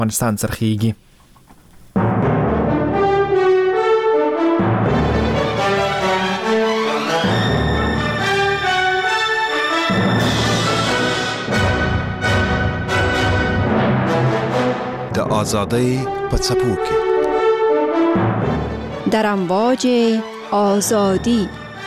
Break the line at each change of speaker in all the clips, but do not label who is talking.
افغانستان څرخیږي.
د آزادۍ په څپو کې
در امواج آزادی.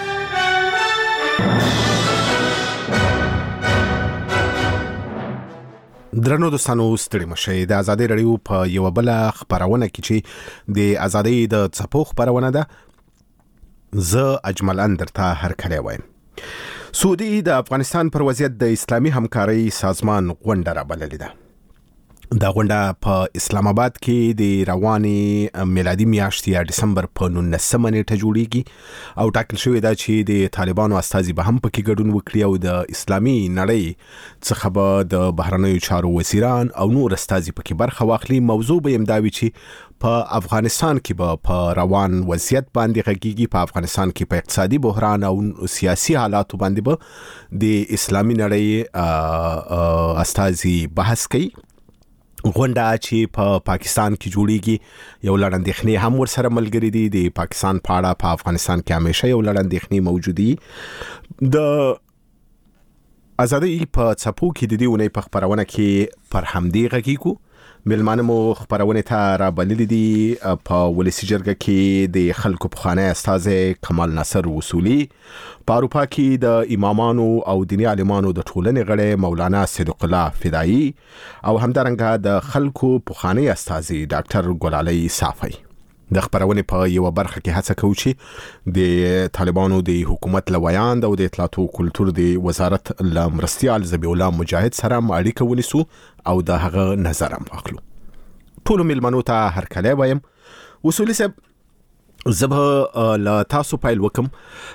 درنو دوستانو ستړي مشئ. د آزادۍ رادیو په یو بل خبرونه کې چې د آزادۍ د څپو خبرونه ده، زه اجمل اندرته هرکلی وایم. سعودي د افغانستان پر وضعیت د اسلامي همکارۍ سازمان غونډه رابللې ده. دا غونډه په اسلام آباد کې د رواني میلادي میاشتې یا دسمبر په 19 نیټه جوړیږي او ټاکل شوې ده چې د طالبانو استازي به هم پکې ګډون وکړي او د اسلامي نړۍ څخه به د بهرنیو چارو وزیران او نور استازي پکې برخه واخلي. موضوع به امداوي چې په افغانستان کې به په روان وضعیت باندې غږیږي، په افغانستان کې په اقتصادي بحران او سیاسي حالاتو باندې به د اسلامي نړۍ استازي بحث کوي. غونډه چې په پاکستان کې جوړیږي یو لړ اندېښنې هم ورسره ملګري دي. د پاکستان په اړه په افغانستان کې همیشه یو لړ اندېښنې موجودي. د آزادۍ په څپو کې د دې ونې په خبرونه کې پر همدې غږیږو. ملمانه مو خبرونه ته را بللي دي. په ولسی جرګه کې د خلکو پخوانی استازی کمال ناصر وصولي، په اروپا کې د امامانو او دیني عالمانو د ټولنې غړی مولانا صدیق الله فدایی او همدارنګه د خلکو پخوانی استازی ډاکټر ګلالي صافی. د خبرونه په یو برخه کې هڅه کوي چې د طالبانو د حکومت لویاند او د اطلاعات او کلتور د وزارت لمرستیال ذبیح الله مجاهد سره اړیکه ونیسو او د هغه نظر هم واخلو. ټول ملمنو ته هرکلی وایم. وصولي صاحب، زه له تاسو پیل وکم.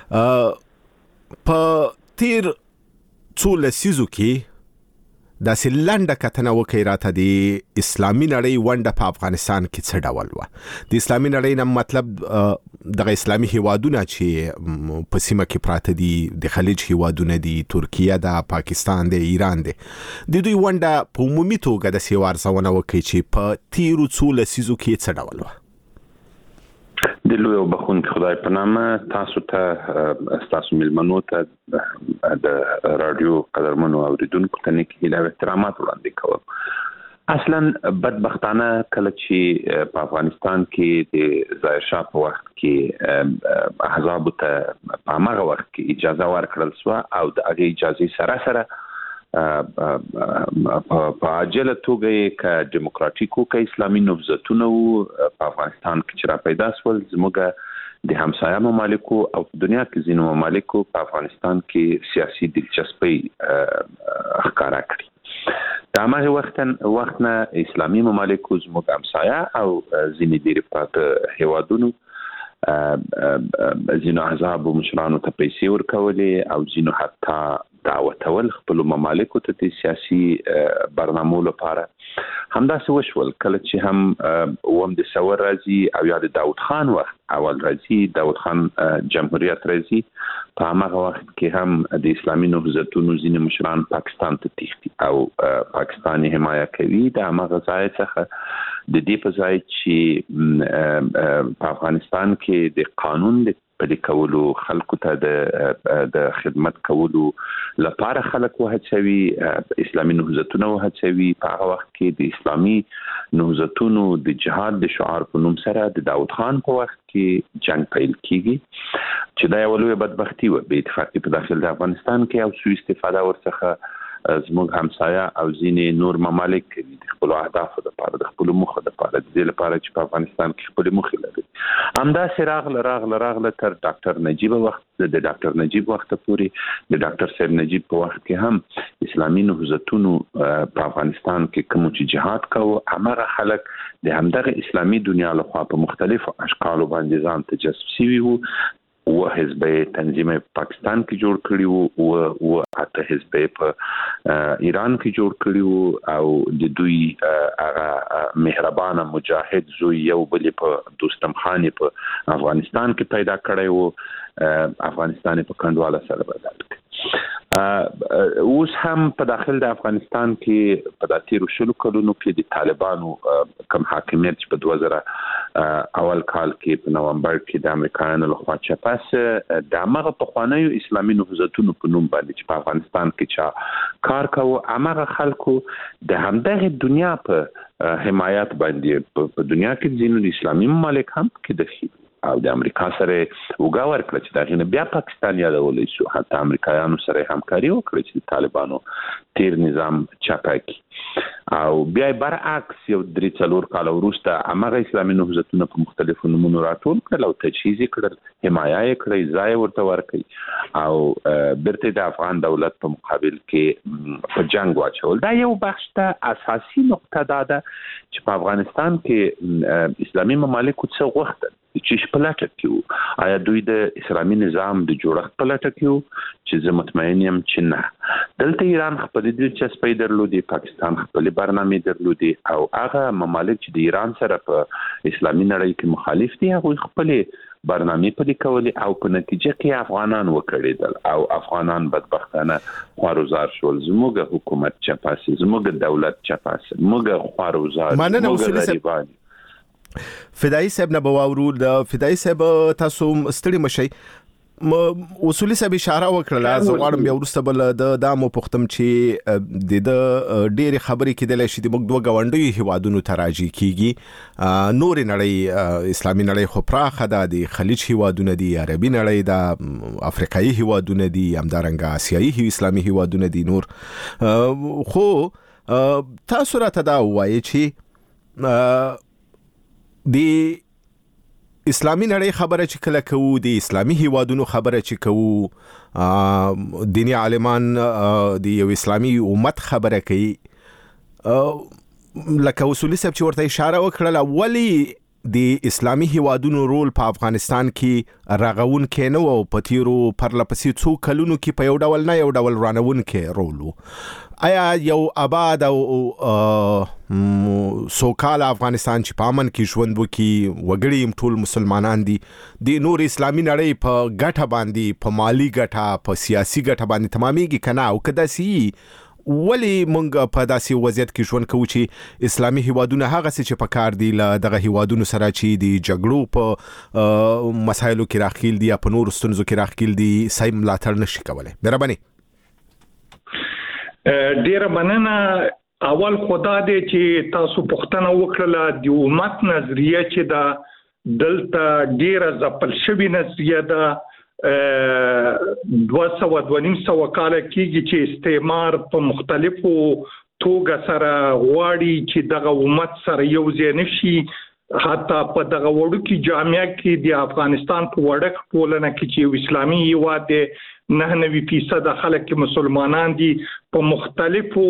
په تیر څو لسیزو کې دا سلنده کتنه وکړه راته د اسلامي نړۍ ونډه په افغانستان کې څه ډول و. د اسلامي نړۍ نه مطلب دغه اسلامي هیوادونه چې په سیمه کې پراته دي، د خلیج هیوادونه دي، ترکیه ده، پاکستان ده، ایران ده، د دوی ونډه په عمومي توګه د سیوارزونه وکړي چې په تیرو څو لسیزو کې څه ډول و.
د لوی او بخون خدای په نامه تاسو ته تاسو ملمنو ته د رادیو قدرمنو اوریدونکو ته نیک هیله او احترامات وړاندې کوم. اصلا بدبختانه کله چې په افغانستان کې د ظاهر شاه په وخت کې احزاب ته په هغه وخت کې اجازه ورکړل شو او د هغه اجازه سره په عاجله توګه ک دیموکراتیکو ک اسلامي نهضتونه په افغانستان کې چې را پیدا شول، زموږ د همسایه ممالکو او دنیا کې ځینو ممالکو په افغانستان کې سیاسي دلچسپي ښکارا کړې. دا هغه وخت نه اسلامي ممالکو زموږ همسایه او ځینې ډېر پراته هیوادونو ځینو احزاب مشرانو ته پیسې ورکولې او ځینو حتی دعوتول خپل ممالکو ته د سیاسي برنامو لپاره. همداسې وشول کله چې هم وم د ثور راځي او یا د داود خان وخت اول راځي، داود خان جمهوریت راځي، په هغه وخت کې هم د اسلامي نهضتونو ځینې مشران پاکستان ته تښتي او پاکستان حمایه کوي. د هغه ځای څخه د دې په ځای چې په افغانستان کې د قانون د پلي کولو، خلکو ته د خدمت کولو لپاره خلک وهڅوي، اسلامي نهضتونه وهڅوي. په هغه وخت کې د اسلامي نهضتونو د جهاد د شعار په نوم سره د داود خان په وخت کې جنگ پیل کیږي چې دا یو لوی بدبختي و. به اتفاقي په داخل د افغانستان کې او سوء استفاده ورڅخه زموږ همسایه او ځینې نور ممالک کوي د خپل اهدافو لپاره، د خپل موخو لپاره، د دې لپاره چې په افغانستان کې خپل موخې لري. همداسې راغله تر ډاکټر نجیب وخت، د ډاکټر نجیب وخت پورې د ډاکټر صاحب نجیب په وخت کې هم اسلامي نهضتونو په افغانستان کې کوم چې جهاد کوي، هغه خلک د همدغه اسلامي دنیا لخوا په مختلفو اشکالو باندې ځان ته جذب شوي وو. و حزب تنظیم پاکستان کې جوړ کړی وو او اته حزب په ایران کې جوړ کړی وو او د دوی هغه مهربانه مجاهد زوی یو بل په دوستم خان په افغانستان کې پیدا کړی وو، افغانستان په کندواله سره بدل کړ. اوس هم په داخل د افغانستان کې په داتیرو شلو کلونو کې د طالبانو کم حاکمیت چې په 2000 اول کال کې په نومبر کې د امریکایانو لخوا چپاس د هغه پخوانیو اسلامي نهضتونو په نوم باندې چې په افغانستان کې چا کار کوي هغه خلکو د همدغه دنیا په حمایت باندې په دنیا کې ځینو اسلامي ممالک هم کې دخیل او د امریکا سره وګاور کړ چې دا غنه بیا پاکستان یادولای شو حتی امریکایانو سره همکاري وکړي چې طالبانو تیر نظام چاپاکي او بیا برعکس یو 3-4 کال وروسته هغه اسلامي نهضتونه په مختلفو نمونو راټول کړل او تجهیز کړل حمایه کړی ځای ورته ورکړي او برته د افغان دولت په مقابل کې په جنگ واچول دا یو بخش ته اساسي نقطه ده چې په افغانستان کې اسلامي ممالک څه وخت چې پلاټ کیو آیا دوی د اسلامي نظام د جوړښت پلاټ کیو چې زه مطمئن یم چې نه دلته ایران خپل د چسپې درلودي پاکستان خپل برنامه درلودي او هغه ممالک چې د ایران سره په اسلامي نړۍ کې مخالف دي هغه خپل برنامه پلي کولې او په نتیجه کې افغانان وکړیدل او افغانان بدبختانه خواروزار شول زموږ حکومت چپاسي زموږ دولت چپاسي موږ خواروزار موږ غریبان
فدایي صاحب نه بواورو د فدایي صاحب تاسو ستړي مشي اصولي صاحب اشاره وکړه زه غواړم بیا ورسته بل د دامو پختم چې د ډېری خبرې کېدل شي د موږ دوه غونډي هیوادونو ته راځي کیږي نور نړۍ اسلامي نړۍ خو پراخه ده د خلیج هیوادونه دي عربي نړۍ ده افریقایي هیوادونه دي همدارنګه آسیایي اسلامي هیوادونه دي نور خو تاسو راته دا وایي چې د اسلامي نړۍ خبره چې کله کوو د اسلامي هیوادونو خبره چې کوو دینی عالمان د یو اسلامي امت خبره کوي لکه اصولي صاحب چې ورته اشاره وکړه ولی د اسلامي هیوادونو رول په افغانستان کې راغون کې نو او په تیرو پرلپسې څو کلونو کې په یو ډول نه یو ډول رانون کې رول آیا یو آباد او سوکال افغانستان چې په امن کې ژوند وکي وګړي ټول مسلمانان دي د نور اسلامي نړۍ په ګټه باندې په مالی ګټه په سیاسي ګټه باندې تمامېږي کنه او کدا سي ولی مونږ په داسې وضعیت کې ژوند کوو چې اسلامي هیوادونه هغه څه چې په کار دي له دغه هیوادونو سره چې د جګړو په مسایلو کې راخیل دي یا په نور ستونزو کې راخیل دي صحیح ملاتړ نشي کولای مهرباني
ډیره مننه اول خدا دې چې تاسو پوښتنه وکړه د امت نظریه چې دا دلته ډیره ځپل شوی نظریه ده 200 کال کېږي چې استعمار په مختلفو توګه سره غواړي چې دغه امت سره یو ځای نشي حتی په دغه وړوکي جامعه کې د افغانستان په وړک ټولنه کې چې اسلامي هیواد دی 99% خلک مسلمانان دي په مختلفو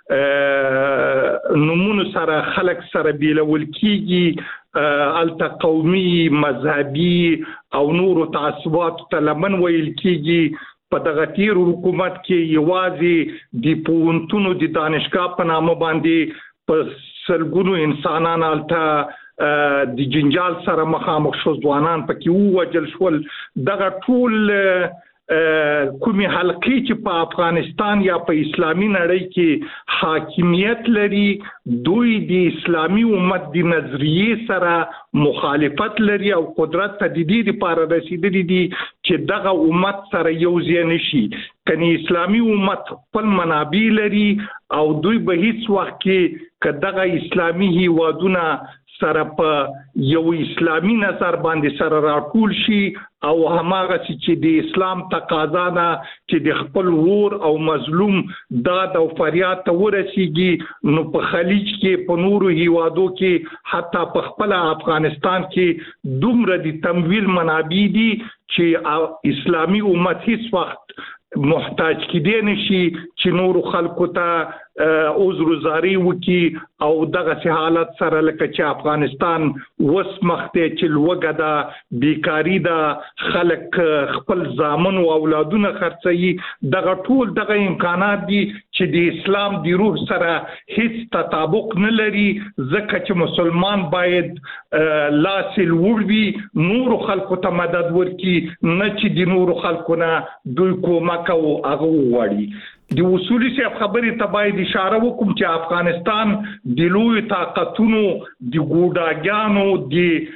نمونه سره خلک سره بیلول کیږي الته قومي مذهبي او نور تعصبات تلمن ویل کیږي په دغه تیر حکومت کې یوازې د پونتونو د دانشګاه په نامه باندې په سلګونو انسانان الته د جنجال سره مخامخ شو ځوانان پکې ووجل شول دغه ټول کومي حلقې چې په افغانستان یا په اسلامي نړۍ کې حاکمیت لري دوی د اسلامي امت د نظریې سره مخالفت لري او قدرت ته د دې لپاره رسیدلي دي چې دغه امت سره یو ځای نشي کني اسلامي امت خپل منابع لري او دوی به هیڅ وخت کې کداغه اسلامي هیوادونه سره په یو اسلامي نظر باندې سره راټول شي او هماغه چې د اسلام تقاضا ده چې د خپل ور او مظلوم داد او فریاد ته ورسیږي نو په خلیج کې په نورو هیوادو کې حتی په خپل افغانستان کې دومره د تمویل منابع دي چې اسلامي امت هیڅ وخت محتاج کېدی نشي چې نور خلکو ته عذر زاری وکي او دغه حالت سره لکه چې افغانستان وسمخته چې لوګه ده بیکاری ده خلک خپل ځامن او اولادونه خرڅي دغه ټول دغه امکانات دي چې د اسلام د روح سره هیڅ تطابق نه لري، ځکه چې مسلمان باید لاس لوړ نور خلکو ته مدد ورکړي، نه چې د نور خلکو نه دوی کومک او هغه وغواړي. د اصولي صاحب خبرې ته باید اشاره وکړم چې افغانستان د لوی طاقتونو د ګوډاګانو د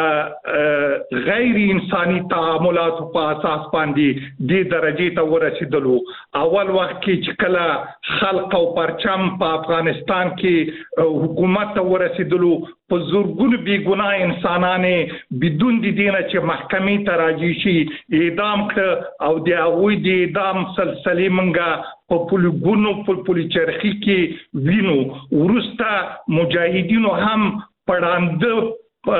غیر انساني تعاملات په اساس باندې د درجه ته ورسېدلو. اول وخت کې چې کله خلق او پرچم په افغانستان کې حکومت ته ورسېدلو، په زورګونو بې ګناه انسانانې بدون د دینه چې محکمې ته راځي شي اعدام کړه، او د هغوی د اعدام سلسلې منګه په پل چرخي کې وینو. وروسته مجاهدینو هم پړانده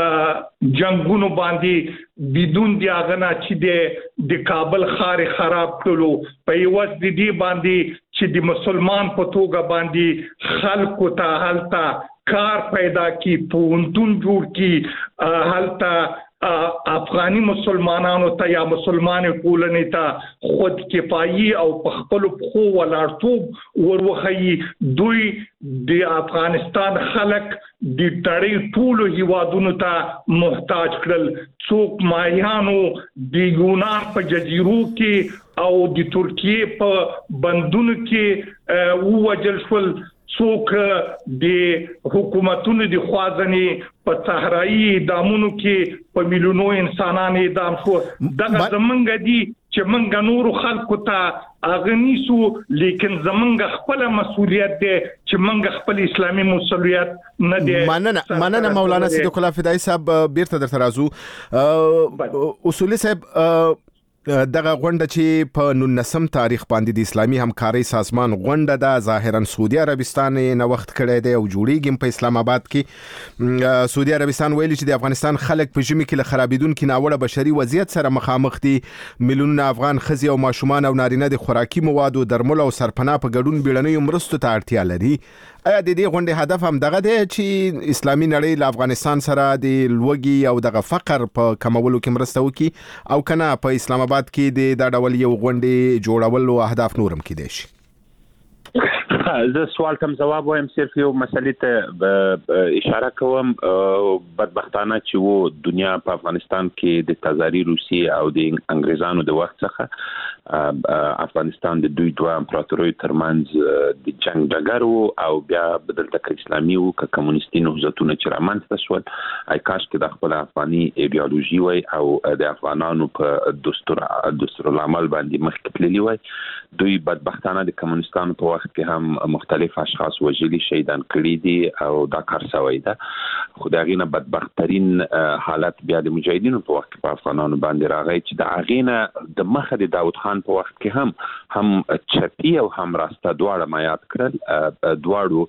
جنگونو باندې بدون دی اغنا چې د کابل خار خراب کړلو، په یوز د دې باندې چې د مسلمان په توګه باندې خلکو ته هلته کار پیدا کی، پونتون جوړ کی، هلته افغاني مسلمانانو ته یا مسلمان ټولنې ته خود کفایي او په خپل خو ولاړتوب وروخی. دوی د افغانستان خلک د ټړې ټولو هیوادونو ته محتاج کړل. څوک ماهیانو د یونان په جزیرو کې او د ترکیه په بندونو کې ووجل شول، څوک د حکومتونو د خوازنې په صحرایي اعدامونو کې په میلیونو انسانان اعدام شو. دغه زمونږ دي چې موږ نورو خلکو ته اغنیسو، لیکن زمونږ خپل مسؤلیت دی چې موږ خپل اسلامي مسؤلیت نه دی.
مننه مولانا صدیق الله فدایی صاحب، بیرته درته راځو. اصولي صاحب، دغه غونډه چې په 19 تاریخ باندې د اسلامي همکارۍ سازمان غونډه ده، ظاهرا سعودي عربستان نه وخت کړی دی او جوړیږي په اسلام آباد کې. سعودي عربستان ویلي چې د افغانستان خلک په ژمي کې له خرابېدونکو ناوړه بشري وضعیت سره مخامخ دي. میلیونونه افغان ښځې او ماشومان او نارینه د خوراکي موادو، درملو او سرپناه په ګډون بیړنیو مرستو ته اړتیا لري. آیا د دې غونډې هدف هم دغه دی چې اسلامي نړۍ له افغانستان سره د لوږې او دغه فقر په کمولو کې مرسته وکړي، او کنه په اسلام آباد کې د ډول یو غونډې جوړول او اهداف نورم کېدای شي؟
زه سوال تم جواب وایم، صرف یو مسلې ته اشاره کوم. بدبختانه چې وو دنیا په افغانستان کې د تزاری روسي او د انګریزانو د وخت څخه افغانستان د دوی دوه امپراتوریو ترمنځ د جنگ ډګر وو، او بیا بدلته که اسلامي وو که کمونیستي نهضتونه چې رامنځته شول. ای کاش کې د خپل افغاني ایډیالوژي وای او د افغانانو په دستورالعمل باندې مخکې تللي وای. دوی بدبختانه د کمونیستانو په وخت کې هم مختلف اشخاص وژلي، شهیدان کړي دي او دا کار شوی ده. خو د هغې نه بدبختترین حالت بیا د مجاهدینو په وخت کې په افغانانو باندې راغی، چې د هغې نه د مخه د داود خان په وخت کې هم چپي او هم راسته دواړه مایات کړل.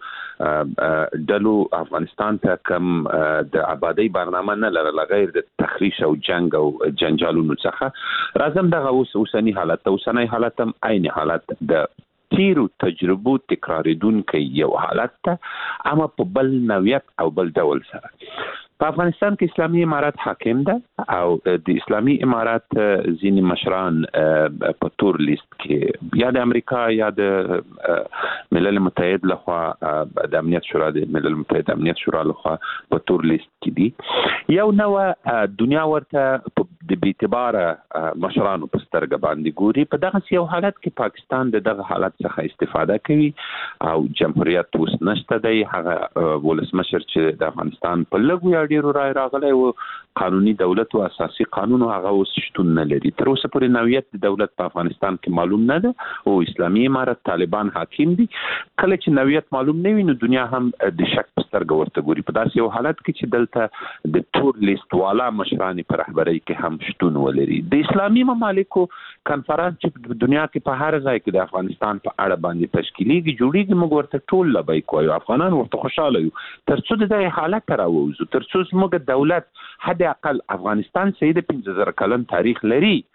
دواړو ډلو افغانستان ته کم د آبادۍ برنامه نه لرله غیر د تخریش او جنگ او جنجالونو څخه. راځم دغه اوسنی حالت ته. اوسنی حالت هم عین حالت د تیرو تجربو تکراریدونکي یو حالت ته، اما په بل نوعیت او بل ډول سره. په افغانستان کې اسلامي امارات حاکم ده، او د اسلامي امارات ځینې مشران په تور لیست کې یا د امریکا یا د ملل متحد لخوا د امنیت شورا د ملل متحد امنیت شورا لخوا په تور لیست کې دي. یو نوع دنیا ورته د بی‌اعتباره مشرانو په سترګه باندې ګوري. په دغه یو حالت کې پاکستان دغه حالت څخه استفاده کوي او جمهوریت اوس نشته دی. هغه ولسمشر چې د افغانستان په لږ ډیرو رای راغلی و، قانوني دولت او اساسي قانون هغه اوس شتون نه لري. تر اوسه پورې نوعیت د دولت په افغانستان کې معلوم نه ده او اسلامي امارت طالبان حاکم دي. کله چې نوعیت معلوم نه وي نو دنیا هم د شک په سترګه ورته ګوري. په داسې یو حالت کې چې دلته د تور لیست والا مشران په رهبرۍ کې هم شتون ولري. د اسلامي ممالکو کنفرانس چې دنیا کې په هر ځای کې د افغانستان په اړه باندې تشکیلیږي جوړیږي، موږ ورته ټول لبیک وایو، افغانان ورته خوشاله یو، ترڅو د دې حالت راووځو، ترڅو زموږ دولت حد اقل افغانستان سید 15000 کلن تاریخ لري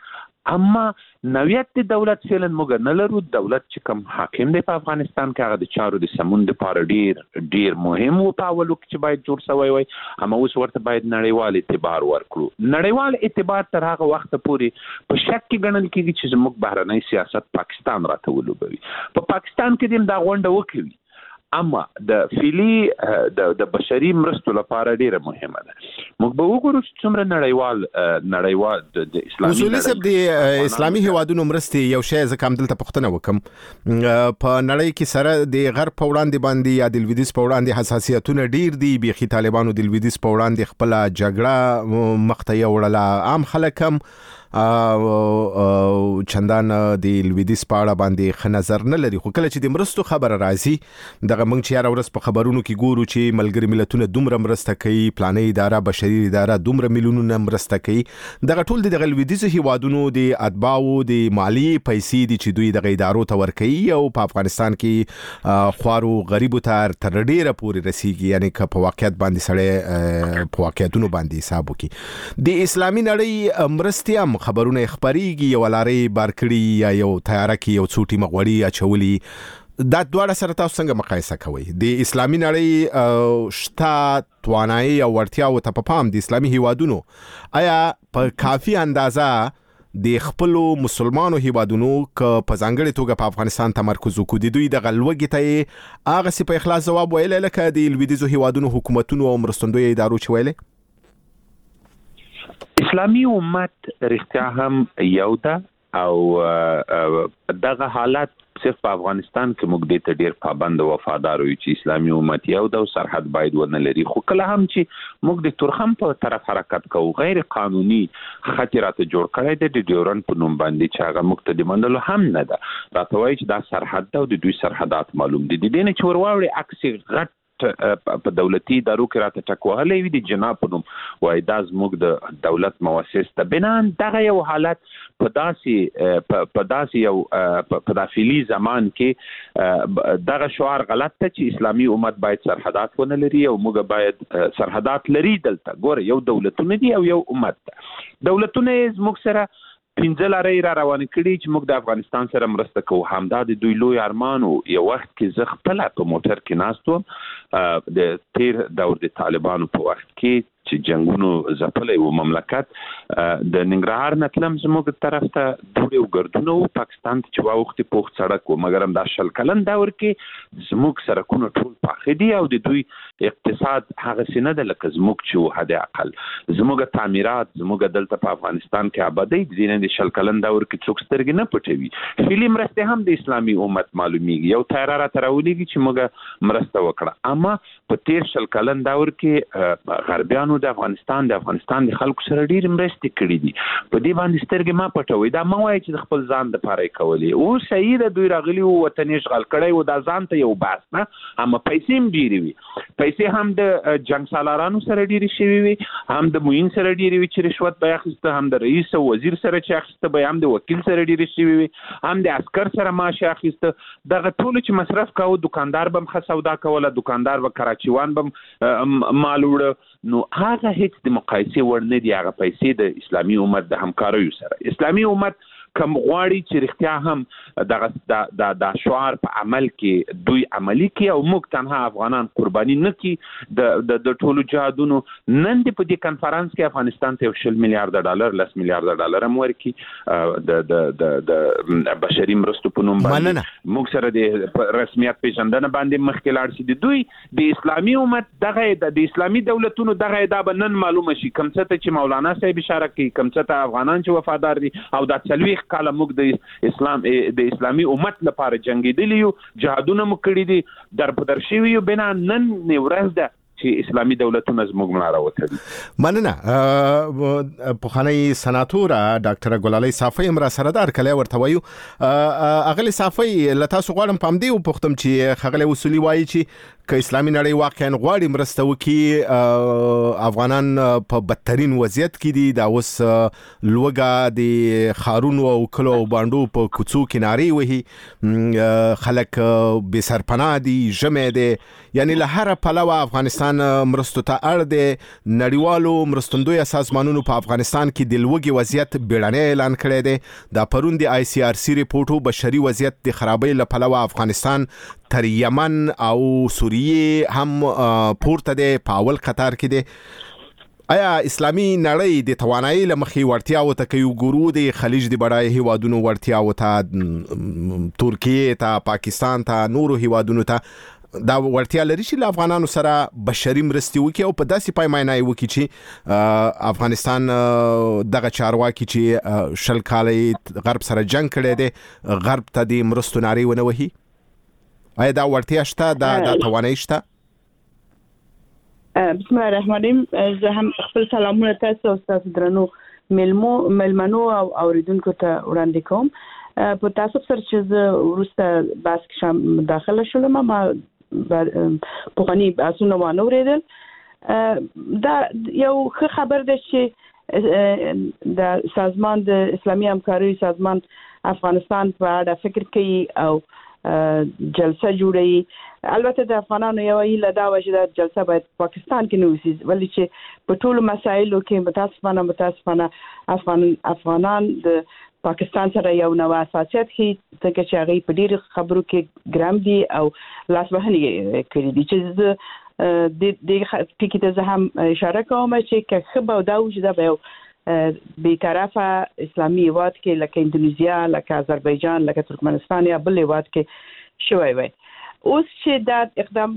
اما نویت د دولت فعلا موږ نه لرو. دولت چې کوم حاکم دی په افغانستان کې هغه د چارو د سمون لپاره ډیر مهم و په اولو کې چې باید جوړ شوی وای. اما اوس ورته باید نړیوال اعتبار ورکړو. نړیوال اعتبار تر هغه وخت پورې په شک کې ګڼل کېږي چې زموږ بهرنی سیاست پاکستان راته ولوبوي. په پاکستان کې دیم دا غونډه وکړي، اما د فعلی د بشري مرستو لپاره ډیره مهمه ده. موږ به وګورو چې څومره نړیوال د اسلامي
اصولي سب د اسلامي هیوادونو مرستې یو شی ځکه هم دلته پوښتنه وکم په نړۍ کې سره د غرب په وړاندې باندې یا د لویدیځ په وړاندې حساسیتونه ډیر دي. بيخي طالبانو د لویدیځ په وړاندې خپل جګړه مخته یوړله. عام خلک هم چندان د لویدیځ په اړه باندې ښه نظر نه لري. خو کله چې د مرستو خبره راځي دغه موږ چې هر ورځ په خبرونو کې ګورو چې ملګری ملتونه دومره مرسته کوي، پلانې اداره بشري اداره دومره میلیونونه مرسته کوي. دغه ټول د لویدیځ هیوادونو د اتباعو د مالی پیسې دي چې دوی دغه ادارو ته ورکوي او په افغانستان کې خوارو غریبو ته تر ډیره پورې رسیږي. یعنی که په واقعیت باندې سړی په واقعیتونو باندې حساب وکړي. د اسلامي نړۍ مرستې هم خبرونه خبريږي، یو لارې بارکړي یا یو تیاره کې یو څوټي مغوړي اچولي. دا دواړه سره تاسو څنګه مقایسه کوئ؟ د اسلامي نړۍ شته توانایي او ورتیاو ته په پام د اسلامي هیوادونو آیا په کافي اندازه د خپل مسلمانو هیوادونو ک په ځانګړي توګه په افغانستان تمرکز وکړي؟ دوی د غلوګي ته هغه سی په اخلاص جواب ویل لکه د لویدیځو هیوادونو حکومتونو او مرستندوی ادارو چې ویل؟
اسلامي امت رښتیا هم یو ده او دغه حالت صرف په افغانستان کې موږ د ته ډیر پابند او وفادار یو چې اسلامي امت یو ده او سرحد باید ونه لري. خو کله هم چې موږ د تورخم په طرف حرکت کوو غیر قانوني خطرات جوړ کړی د ډیورن په نوم باندې چې هغه موږ ته د منلو هم نه ده. راته وایي چې دا سرحد ده او د دوی سرحدات معلوم دي. د دې نه چې ورواوړي عکس غټ په دولتي ادارو کې راته ټکوهلې وي د جناب په نوم وای دا زموږ د دولت مؤسس ته بنان دغه یو حالت په داسې یو په داخلي زمان کې دغه شعار غلط ته چې اسلامي امت باید سرحدات ونه لري او موږ باید سرحدات لري. دلته ګوره یو دولتونه دي او یو امت ده. دولتونه زموږ سره 15 لارې را روان کړي چې موږ د افغانستان سره مرسته کوو. همدا د دوی لوی ارمان او یو وخت کې زه خپل په موټر کې ناستم د تیر دور د طالبانو په وخت کې چې جنگونو ځپلې و مملکت د ننګرهار نتلم زموږ طرف ته دوی وګرځونو پاکستان چې واوختي پوخ سړک و مګر هم دا شل کلن دور کې زموږ سرکونه ټول پاخه دي او د دوی اقتصاد هغه سینه د لکه زموږ چې حد اقل زموږ تعمیرات زموږ دلته په افغانستان کې آبادی دي د شل کلن دور کې څوک سترګې نه پټوي. فلم مرسته هم د اسلامي امت معلومیږي. یو تیار را تراولېږي چې موږ مرسته وکړه. اما په تیر شل کلن دور کې غربیانو د افغانستان د خلکو سره ډیر مرستې کړې دي. په دې باندې سترګې ما پټوي. دا ما وایي چې خپل ځان د پاره کوي او صحیح د دوی راغلي او وطن اشغال کړي او دا ځان ته یو باس نه. اما پیسې هم ډیری وي. پیسې هم د جنگ سالارانو سره ډیری شوی وي، هم د موین سره ډیری وي چې رشوت به اخیسته، هم د رئیس او وزیر سره چې اخیسته به، هم د وکیل سره ډیری شوی وي، هم د عسكر سره معاش اخیسته. دغه ټول چې مصرف کاوه دکاندار بم خسودا کوله، دکاندار به کراچیوان بم مال وړ. نو هغه هیڅ د مقایسې وړ نه دی. هغه پیسې د اسلامي امت د همکاریو سره. اسلامي امت کم غواړي چې رښتیا هم دغه د شعار په عمل کې دوی عملی کوي او موږ تنها افغانان قرباني نه کی د ټولو جهادونو. نن د په دې کانفرنس کې افغانستان ته 10 میلیارډ ډالر 10 میلیارډ ډالر هم ورکي د بشري مرستو په نوم باندې. موږ سره د رسمیت پیژندنه باندې مخکې لاړ شي. د دوی د اسلامي امت دغه د اسلامي دولتونو دغه ادعا بنن معلومه شي کوم څه ته چې مولانا صاحب اشاره کوي، کوم څه ته افغانان چې وفادار دي او د تلويخ کاله موږ د اسلامي امت لپاره جنگیدلی یو، جهادونه مو کړی دي، در په در شوی یو. بنا نن ورځ ده چې اسلامي دولتونه زموږ ملاره وتړي.
مننه. پخوانی سناتور ډاکټر ګلالۍ صافی امرا سردار کله ورته وایو اغلی صافی لته سو غواړم پام دی او پختم چې خغلی وسولي وایي چې که اسلامي نړۍ واقعا غواړي مرسته وکړي افغانان په بدترین وضعیت کې دي دا اوس لوګه د خارونو او کلو او باندو په کوڅو کې ناري وهي خلک بے سرپناه دي جمع دي یعنی له هر پلوه افغانستان مرستو ته اړ دي نړیوالو مرستندوی سازمانونو په افغانستان کې د لوګي وضعیت بیړنی اعلان کړی دی دا پرون د ICRC ریپورټو بشري وضعیت د خرابۍ له پلوه افغانستان تر یمن او سوریه هم پورته دی په اول قطار کې دی آیا اسلامي نړۍ د توانایي له مخې وړتیاو ته کوي ګورو د خلیج د بډای هیوادونو وړتیاو ته ترکیه ته پاکستان ته نورو هیوادونو ته دا ورتیا لري چې افغانانو سره بشري مرستي وکي او په داسې پیمانه وکي چې افغانستان دغه چارواکي چې شل کالې غرب سره جنگ کړي دي غرب ته د مرستو ناري ونه وهي آیا دا ورتیا شته دا توانایي شته
بسم الله الرحمن الرحیم زه هم خپل سلامونه تاسو او تاسو درنو ملمنو او اوریدونکو ته وړاندې کوم په تاسو سره چې زه ورسته باس کې داخله شولم ما پوغنی اسونه وانه ورېدل دا یو ښه خبر ده چې د سازمان د اسلامي همکارۍ سازمان افغانستان په اړه فکر کوي او جلسه جوړي البته د افغانانو یو هیله دا و چې د جلسه باید پاکستان کې نه وسی ولې چې په ټولو مسایلو کې متاسفانه افغانان د پاکستان سره یو نوو اساسیت کې څنګه چې هغه په ډیر خبرو کې ګرام دي او لاس وهنه کړی دي چې د ټکی ته هم اشاره کوم چې خبر دا و چې دا به بی‌طرفه اسلامي هیواد کې لکه اندونیزیا لکه آذربایجان لکه ترکمنستان یا بل هیواد کې شوی وي اوس چې دا اقدام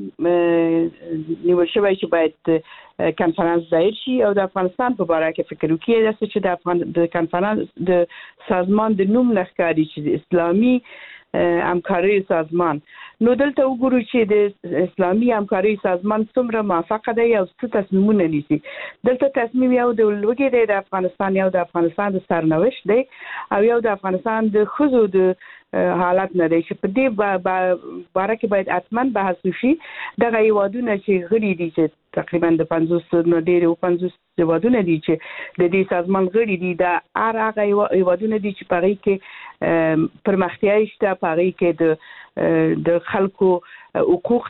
نیول شوی چې باید کانفرنس دایر شي او د افغانستان په اړه کې فکر وکړي چې د کانفرنس د سازمان د نوم نخکاری چې د اسلامي همکارۍ سازمان نو دلته وګورو چې د اسلامي همکارۍ سازمان څومره موافقه ده او څه تصمیمونه نیسي دلته تصمیم یو د لوګي د افغانستان یو د افغانستان د سرنوشت دی او یو د افغانستان د خزو د حالت نه دی چې په دې باره کې باید اتمن بحث وشي دغه هیوادونه چې غړي دي چې تقریبا د 50 نه ډیر 50 هیوادونه دي چې د دې سازمان غړي دي دا هغه هیوادونه دي چې په هغه کې پرمختیايي شته په هغه کې د خلکو حقوق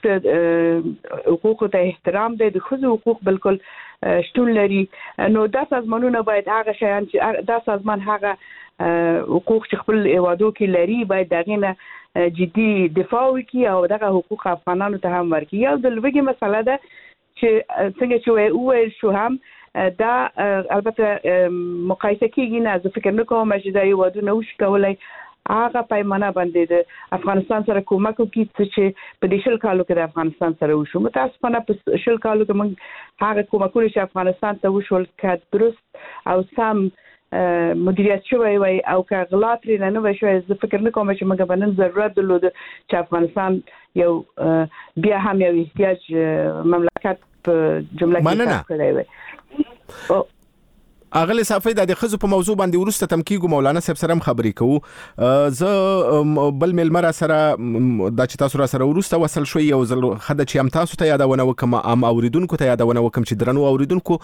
ته احترام دی د خزو حقوق بالکل شتون لري نو دا سازمانونه باید هغه شیان چې دا سازمان هغه حقوق چې خپل هیوادو کې لري باید دغه نه جدي دفاع وکړي او دغه حقوق افغانانو ته هم ورکړي یو د لوګي مسله ده چې څنګه چې وایي شو هم دا البته مقایسه کیږي نه زه فکر نه کوم چې دا هیوادونه وش کولای هغه پیمانه باندې د افغانستان سره کومک وکړي چې په دې شل کالو کې د افغانستان سره وشو متاسفانه په شل کالو کې موږ هغه کومکونه چې افغانستان ته وشول کړه درست او سم مدیریت شوی وي او که غلط لري نه وشوي زه فکر نه کوم چې موږ باندې ضرورت درلود چې افغانستان یو بیا هم یو احتیاج مملکت په جمله کې کړی وي
اغلی صافی د خزو په موضوع باندې ورسته تمکیګو مولانا صاحب سره خبرې کوو زه بل ملمر سره د چې تاسو را سره ورسته وصل شوي یو ځل خد چې هم تاسو ته یادونه وکم ام اوریدونکو ته یادونه وکم چې درنو اوریدونکو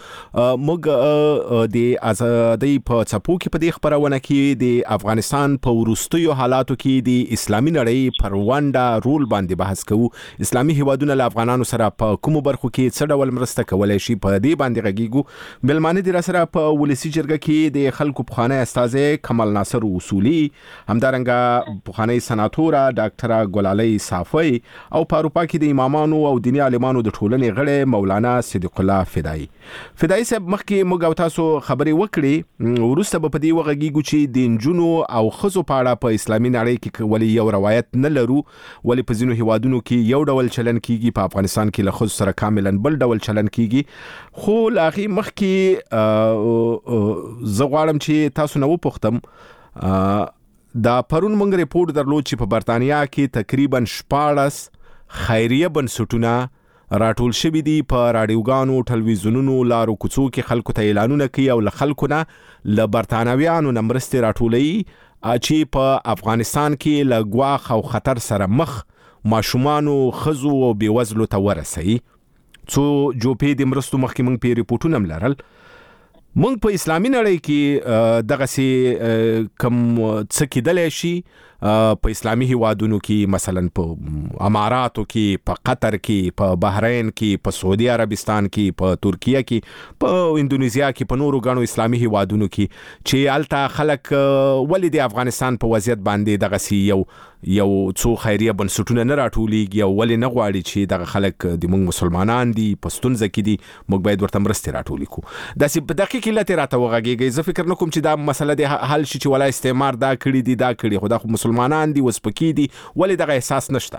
موږ د ازادۍ په چپو کې په دې خبرونه کې د افغانستان په ورستیو حالاتو کې د اسلامي نړۍ پر ونډه رول باندې بحث کوو اسلامي هیوادونو له افغانانو سره په کوم برخو کې څه ډول مرسته کولای شي په دې باندې غږیږو بلمانه د را سره په ولسی جرګه کې د خلکو پخوانی استاد کمال ناصر اصولي همدارنګه پخوانی سناتور ډاکټر ګلالي صافي او په اروپا کې د امامانو او دیني عالمانو د ټولنې غړي مولانا صدیق الله فدایي صاحب مخکې موږ تاسو خبرې وکړې ورسته په دې وغږیږو چې د انجونو او خزو په اړه په اسلامي نړۍ کې ولې یو روایت نه لرو ولې په ځینو هیوادونو کې یو ډول چلن کیږي په افغانستان کې له خزو سره کاملا بل ډول چلن کیږي خو لاغي مخکې زه غواړم چې تاسو نو پوښتم دا پرون موږ ریپورت درلود چې په برتانیا کې تقریبا 14 خیریه بنسټونه راټول شوي دي په رادیوګانو ټلویزیونونو لارو کوڅو کې خلکو ته اعلانونه کوي او له خلکو نه له برتانویانو نمرستې راټولوي چې په افغانستان کې له ګواښ او خطر سره مخ ماشومان او خزو او بیوزلو ته ورسي. څو جوپې د مرستو مخکې موږ په ریپورتونه ملرل. موږ په اسلامي نړۍ کې دغه سي کم څه کېدلای شي په اسلامي هیوادونو کې، مثلا په اماراتو کې، په قطر کې، په بحرین کې، په سعودي عربستان کې، په ترکیه کې، په اندونیزیا کې، په نورو غنو اسلامي هیوادونو کې چې الته خلک ولې د افغانستان په وضعیت باندې دغه سي یو څو خیریه بنسټونه نه راټولېږي او ولې نه غواړي چې دغه خلک د موږ مسلمانان دي په ستونزه کې دي، موږ باید ورته مرستې راټولې کړو. داسې په دقیق علت راته وغږېږئ. زه فکر نه کوم چې دا مسله د حل شي چې ولا استعمار دا کړي دي دا کړي، خو دا خو مسلمانان دي وسپکي دي، ولې دغه احساس نشته؟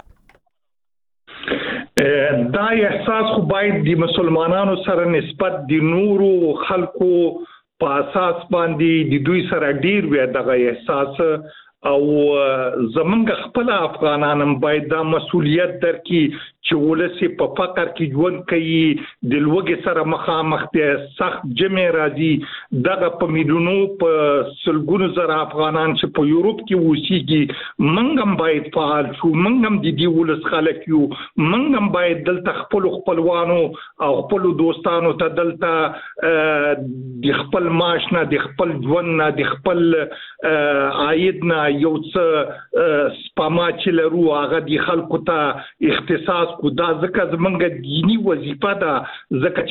دا احساس خو باید د مسلمانانو سره نسبت د نورو خلکو په اساس باندې د دوی سره ډیر وي دغه احساس، او زمونږ خپل افغانانم باید دا مسؤلیت درکړي چې ولسی په فقر کې ژوند کوي، د لوږې سره مخامخ دي، سخت جمع راځي. دغه په میلیونو په سلګونو زره افغانان چې په یورپ کې اوسېږي، موږ هم باید فعال شو، موږ هم د دې ولس خلک یو، موږ هم باید دلته خپل خپلوانو او خپل دوستانو ته دلته د خپل معاش نه، د خپل ژوند نه، د خپل عاید نه یو څه سپما چې لرو هغه د خلکو ته اختصاص کو. دا ځکه زمونږ دینی وظیفه ده، ځکه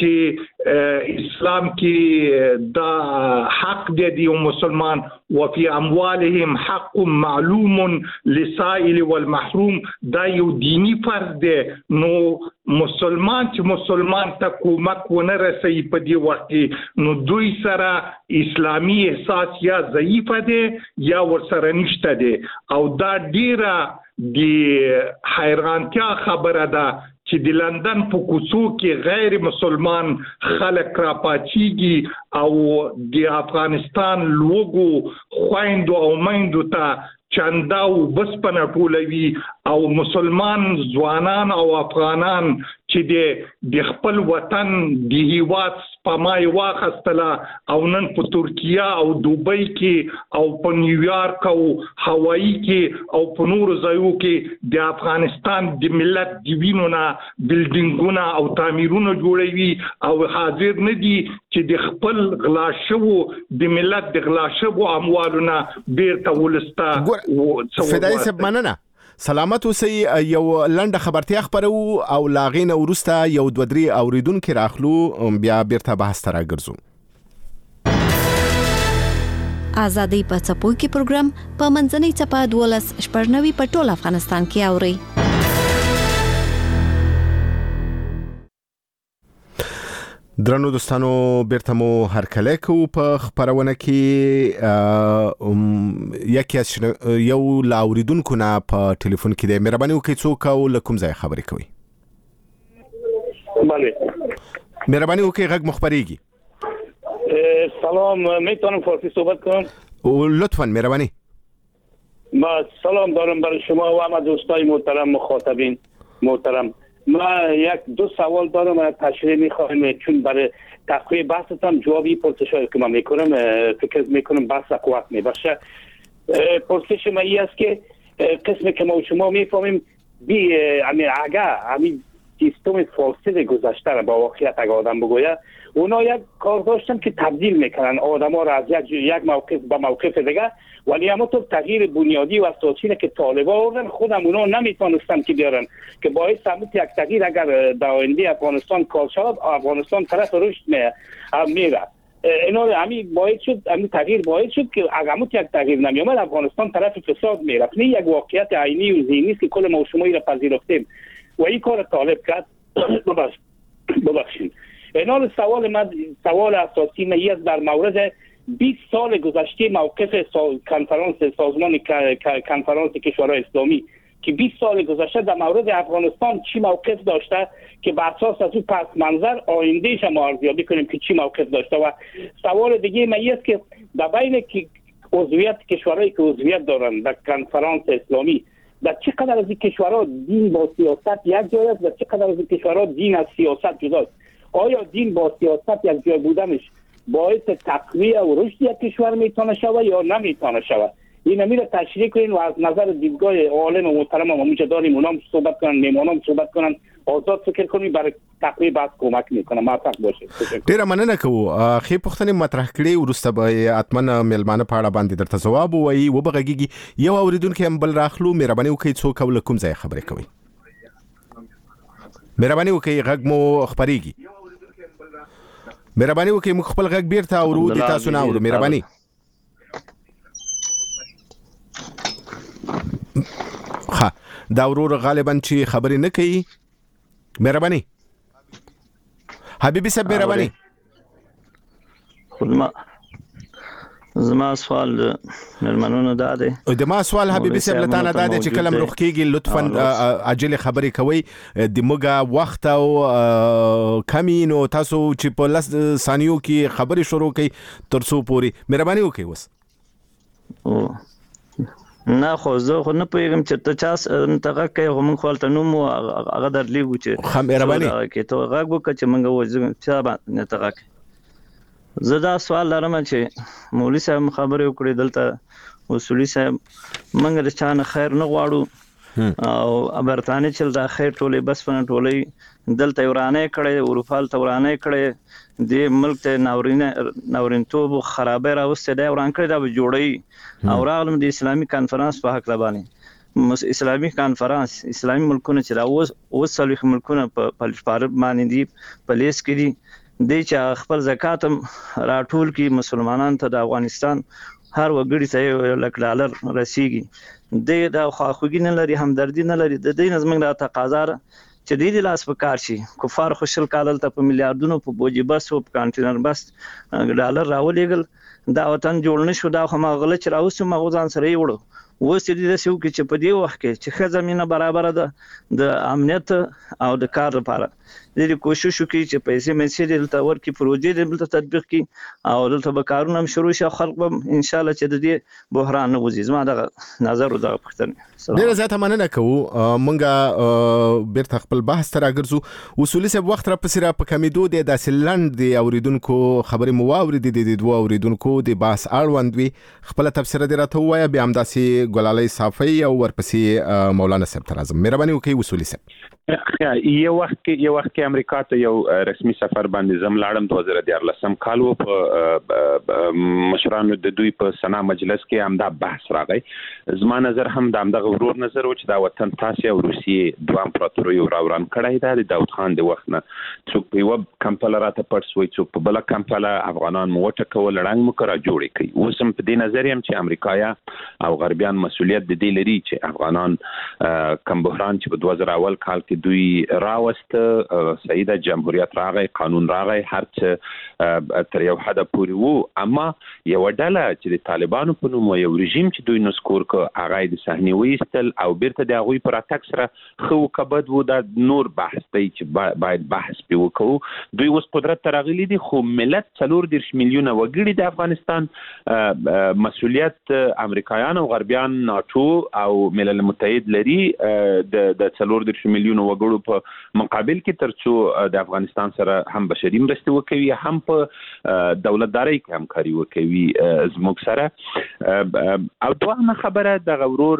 چې اسلام کې دا حق دی د یو مسلمان، وفي اموالهم حق معلوم للسائل والمحروم، دا یو دینی فرض دی. نو مسلمان چې مسلمان ته کومک ونه رسي په دې وخت کې، نو دوی سره اسلامي احساس یا ضعیف دی یا ورسره نشته دی. او دا ډیره د حیرانتیا خبره ده چې د لندن په کوڅو کې غیر مسلمان خلک را پاتېږي او د افغانستان لوګو خويندو او میندو ته چنده او بسپنه ټولوي، او مسلمان ځوانان او افغانان چې د خپل وطن د هیواد سپمای واخستله او نن په ترکیه او دوبۍ کې او په نیویارک او هوایی کې او په نورو ځایو کې د افغانستان د ملت د وینونه بلډینګونه او تعمیرونه جوړوي، او حاضر نه دي چې د خپل غلا شوو د ملت د غلا شوو اموالونه بیرته ولسته.
فدای صاحب مننه، سلامت اوسئ. یو لنډه خبرتیا خبرو او لاغین ورسته یو دوه درې اوریدونکو راخلو، بیا بیرته بحث ته راګرځو.
آزادۍ په څپو کې پروګرام په منځنۍ څپه 12 په ټول افغانستان کې اوري.
درنو دوستانو، بیرته مو هرکلی کوو په خبرونه کې. یو لا اوریدونکو نه په ټلیفون کې دی. مهرباني وکړئ څوک او له کوم ځای خبرې کوي؟
بله،
مهرباني وکړئ غږ مخبرېږي.
سلام، میتونم فارسی صحبت کنم؟
لطفاً، مهربانی.
ما سلام دارم برای شما و همه دوستای محترم مخاطبین محترم. ما یک دو سوال دارم، تشریح میخوایم چون برای تقویه بحثتم جوابی پرسشایی که من میکنم فکر میکنم بحث قوت میباشه. پرسش ما این است که قسمی که ما و شما میفهمیم اگر همین سیستم فاسد گذشته را با واقعیت اگر آدم بگوید، اونا یک کار داشتن که تبدیل میکنن آدم ها را از یک موقف به موقف دیگه، ولی همونطور تغییر بنیادی و اساسی که طالبان آوردن خودم اونا نمیتونستن که بیارن، که باعث همون یک تغییر اگر در آینده افغانستان کار شد، افغانستان طرف رشد میره. اینا همین باعث شد، همین تغییر باعث شد که اگر همون یک تغییر نمیامد افغانستان طرف فساد میره. این یک واقعیت عینی و ذهنی است که کل ما و شما را پذیرفتیم و این کار طالب کرد. ببخشید. اینا سوال اساسی من است در مورد 20 سال گذشته موقف کنفرانس سازمان کنفرانس کشورهای اسلامی که 20 سال گذشته در مورد افغانستان چی موقف داشته، که بر اساس از اون پس منظر آیندهش ما ارزیابی کنیم که چی موقف داشته. و سوال دیگه من است که در بین عضویت کشورهایی که عضویت دارن در کنفرانس اسلامی، در چقدر از این کشورها دین با سیاست یک جای است و چقدر از این کشورها دین از سیاست جداست؟ آیا دین با سیاست یک جای بودنش باعث تقویه و رشد یک کشور میتونه شود یا نمیتونه شود؟ این میره تشریح کنین و از نظر دیدگاه عالم محترم و مجددان اونام صحبت کنن، میمونام صحبت کنن، آزاد فکر کنین برای تقریبا بحث کمک میکنه. موفق باشید.
ډیره مننه کوو. خې پوښتنې مطرح کړې ورسته به اتمنه ملمانه په اړه باندې درته ځواب وایي و بغږیږي. یو اوریدونکو هم بل راخلو. مهرباني وکړئ څوک او کوم ځای خبرې کوي؟ مهرباني وکړئ غږ مو خبرېږي. مهرباني وکړئ موږ خپل غږ بیرته اورو د تاسو نه اورو. مهرباني. ها دا ورور غالبا چې خبرې نه کوي. مهرباني حبيبي صاحب مهرباني.
زما سوال ملمنونو دا دی. د ما سوال حبيبي صاحب لتانه دا دی چې کلم روخ کېږي لطفا عاجل خبرې کوي. د موږ وخت او کمی نو تاسو چې په لس ثانیو کې خبرې شروع کړئ ترڅو پوری. مهرباني وکړئ. وس نه خو زه خو نه پوهیږم چې ته چا ته کوي هم خپل نوم هغه درلیږو چې
مهرباني
کې ته غږ وکړه چې موږ وځو چې باندې ته غږ. زه دا سوال لرم چې مولوی صاحب خبرې وکړې دلته اصولي صاحب موږ د چا نه خیر نه غواړو او برتانیې چې دا خیر ټولې بس په ټولې دلته ورانه کړي اروپال ته ورانه کړي د ملک ته ناورینتوب خرابې راوسته دا وران کړي دا جوړي او راغلم د اسلامي کانفرنس په حق لبانې اسلامي کانفرنس اسلامي ملکونه چې دا اوس صالح ملکونه په پلټپار باندې دي پولیس کې دي د چې خپل زکات راټول کې مسلمانانو ته د افغانستان هر وګړي ته $1 رسیږي. د خواخوږي نه لري، همدردي نه لري. د دې نظم د تقاضا چې د دې لاس په کار شي کفار خوشل کال ته په میلیارډونو په بوجي بس او کانټینر بس $1 راولېګل دا وطن جوړ نشو. دا خو ما غلط راوسو مغوزان سره یوړو وسې دې سیو کې چې په دې وخت کې چې ښه زمينه برابر ده د امنیت او د کار لپاره دې کوشش وکړي چې پیسې مېسې دلته ورکې پروژې دلته تطبیق کړي او دلته به کارونه هم شروع شي. خلک به ان شاء الله چې د دې بحران نه وځي. زما دا نظر او دا پوښتنه.
ډیره زیاته مننه کوو. مونږه بیرته خپل بحث ته راګرځو. اصولي صاحب وخت را پسې را په کمیدو د داسې لند د اوریدونکو خبرې مو واورېدې د دوه اوریدونکو د بحث اړوند وي. خپل تفسیر دې راته ووایه بیا هم داسې ګلالۍ صافی او ورپسې مولانا صاحب ته راځم. مهرباني وکړئ اصولي صاحب.
یو وخت کې امریکا ته یو رسمي سفر باندې زم لاړم 2014 کال و. په مشرانو د دوی په سنا مجلس کې همدا بحث راغی. زما نظر هم د همدغه ورور نظر و چې دا وطن تاسو او روسیې دوه امپراتوري راوران کړی دا د داود خان د وخت نه څوک په یو کمپله راته پړسوي څوک په بل کمپله افغانان مو وټکول رنګ مو کرا جوړی کوي. اوس هم په دې نظر يم چې امریکایا او غربیان مسؤلیت د دې لري چې افغانان کم بحران چې په 2000 کال کې دوی راوست سیده جمهوریت راغی قانون راغی هر څه تر یو حد پورې وو. اما یو ډله چې د طالبانو په نوم یو رژیم چې دوی نسکور کو هغه د صحنې وېستل او بیرته د هغوی پر اتاک سره خو کبد وو. دا نور بحث دی چې باید بحث په وکړو. دوی اوس قدرت ترغلي دي خو ملت 40 میلیونه وګړي د افغانستان مسؤلیت امریکایان او غربیان ناتو او ملل متحد لري د 40 میلیونه وګړو په مقابل کې ترڅو د افغانستان سره هم بشري مرستې وکوي هم په دولتداري کې همکاري وکوي زموږ سره. او دوه خبره د غورور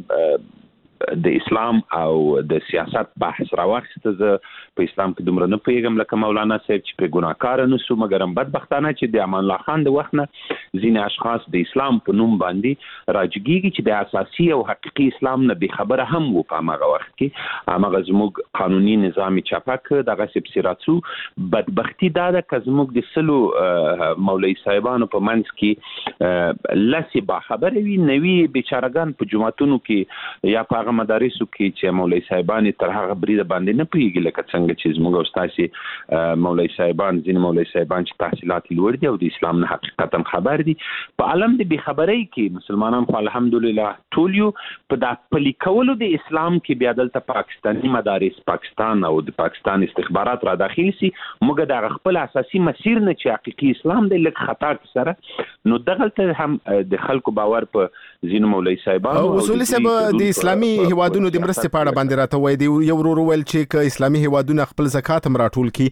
د اسلام او د سیاست بحث راوخته. زه په اسلام کې دومره نه پیغام لکه مولانا صاحب چې په ګناکار نه سو مګر بدبختانه چې د امان الله خان د وخت نه ځینې اشخاص د اسلام په نوم باندې راجګيږي چې د اساسي او حقيقي اسلام نه به خبره هم و په هغه وخت کې هغه زموږ قانوني نظام چاپک دغه سپسیراتو بدبختی دا د زموږ د سلو مولوی صاحبانو په منځ کې لسی با خبره وی نوی بیچارهګان په جمعتونو کې یا په هغه مدارسو کې چې مولوی صاحبان تر هغه بریده باندې نه پیږي لکه څنګه چې زموږ استاد مولوی صاحبان ځین مولوی صاحبان چې تحصیلات لوړ دي او د اسلام نه حقیقتا خبر دي په عالم د بی خبرۍ کې مسلمانان خو الحمدلله ټول یو په د پلي کولو د اسلام کې بیا دلته پاکستاني مدارس پاکستان او د پاکستان استخبارات را داخلي سي موږ د خپل اساسي مسیر نه چې حقيقي اسلام د لک خطا سره نو دغلته هم د خلکو باور په زینو مولوی صاحبانو
اصولي صاحب د اسلامي هیوادونو د مرستې په اړه باندې راته وای دی یو ورور ول چې ک اسلامي هیوادونو خپل زکات هم راټول کی